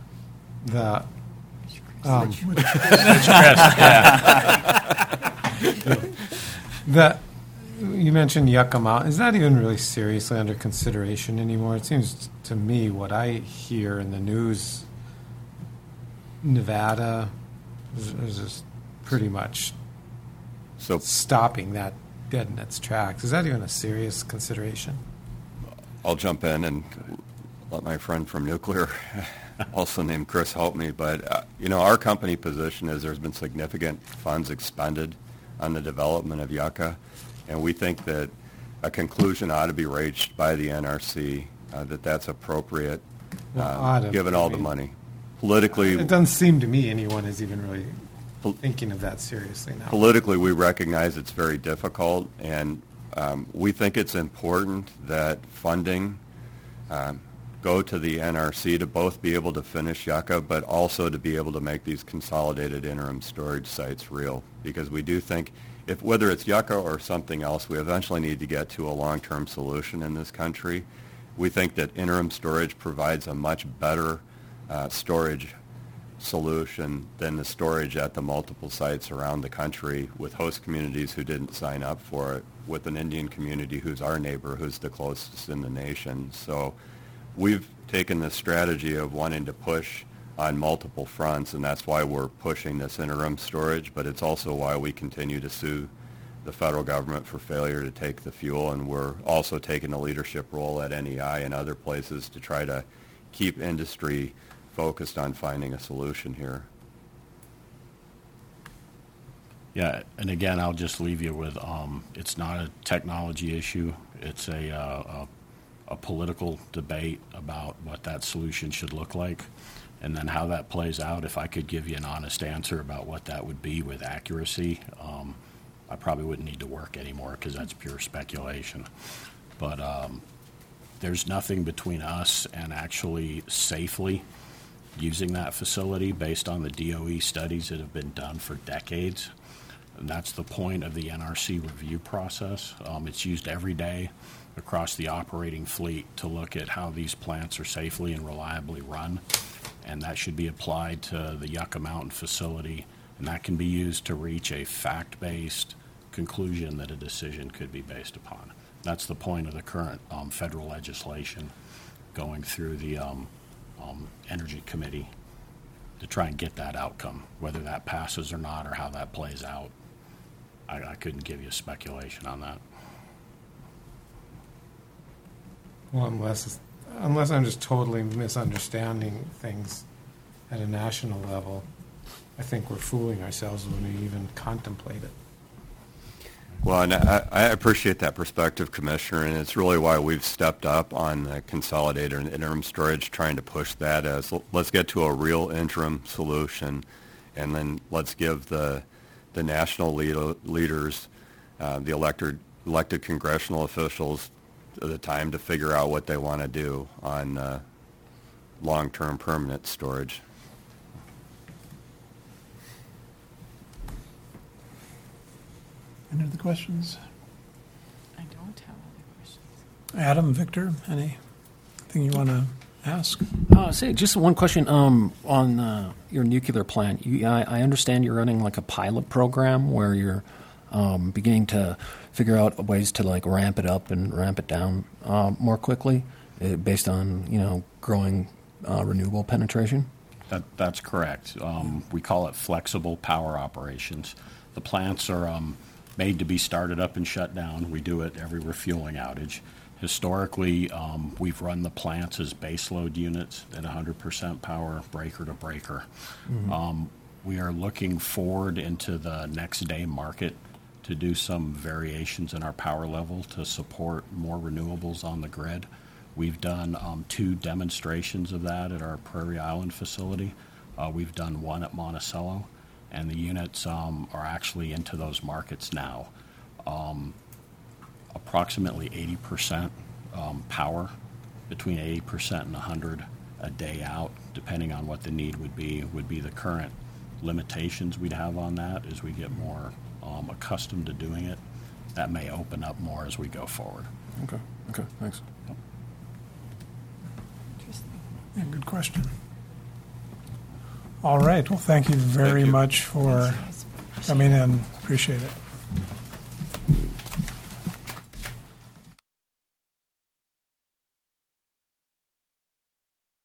S3: You mentioned Yucca Mountain. Is that even really seriously under consideration anymore? It seems to me what I hear in the news, Nevada is just pretty much stopping that dead in its tracks. Is that even a serious consideration?
S10: I'll jump in and let my friend from nuclear, also named Chris, help me. But, our company position is there's been significant funds expended on the development of Yucca, and we think that a conclusion ought to be reached by the NRC, that's appropriate, given all the money. Politically,
S3: it doesn't seem to me anyone is even really thinking of that seriously now.
S10: Politically, we recognize it's very difficult, and we think it's important that funding go to the NRC to both be able to finish Yucca, but also to be able to make these consolidated interim storage sites real. Because we do think, whether it's Yucca or something else, we eventually need to get to a long-term solution in this country. We think that interim storage provides a much better storage solution than the storage at the multiple sites around the country with host communities who didn't sign up for it, with an Indian community who's our neighbor, who's the closest in the nation. So we've taken this strategy of wanting to push on multiple fronts, and that's why we're pushing this interim storage, but it's also why we continue to sue the federal government for failure to take the fuel, and we're also taking a leadership role at NEI and other places to try to keep industry focused on finding a solution here.
S6: Yeah, and again, I'll just leave you with it's not a technology issue. It's a political debate about what that solution should look like, and then how that plays out. If I could give you an honest answer about what that would be with accuracy, I probably wouldn't need to work anymore because that's pure speculation. But there's nothing between us and actually safely using that facility based on the DOE studies that have been done for decades. And that's the point of the NRC review process. It's used every day across the operating fleet to look at how these plants are safely and reliably run. And that should be applied to the Yucca Mountain facility. And that can be used to reach a fact-based conclusion that a decision could be based upon. That's the point of the current federal legislation going through the Energy Committee to try and get that outcome. Whether that passes or not, or how that plays out, I couldn't give you a speculation on that.
S3: Well, unless I'm just totally misunderstanding things at a national level, I think we're fooling ourselves when we even contemplate it.
S10: Well, and I appreciate that perspective, Commissioner, and it's really why we've stepped up on the consolidated and interim storage, trying to push that as let's get to a real interim solution, and then let's give the national leaders, the elected congressional officials, the time to figure out what they want to do on long-term permanent storage.
S2: Any other questions?
S1: I don't have other questions.
S2: Adam, Victor, anything you want to ask?
S4: Say just one question on your nuclear plant. I understand you're running like a pilot program where you're beginning to figure out ways to like ramp it up and ramp it down more quickly, based on growing renewable penetration.
S6: That's correct. We call it flexible power operations. The plants are made to be started up and shut down. We do it every refueling outage. Historically, we've run the plants as baseload units at 100% power, breaker to breaker. Mm-hmm. We are looking forward into the next day market to do some variations in our power level to support more renewables on the grid. We've done 2 demonstrations of that at our Prairie Island facility. We've done one at Monticello, and the units are actually into those markets now. Approximately 80% power, between 80% and 100 a day out, depending on what the need would be the current limitations we'd have on that as we get more accustomed to doing it. That may open up more as we go forward.
S4: Okay, thanks.
S1: Interesting.
S2: Yeah, good question. All right. Well, thank you very much for coming in. Appreciate it.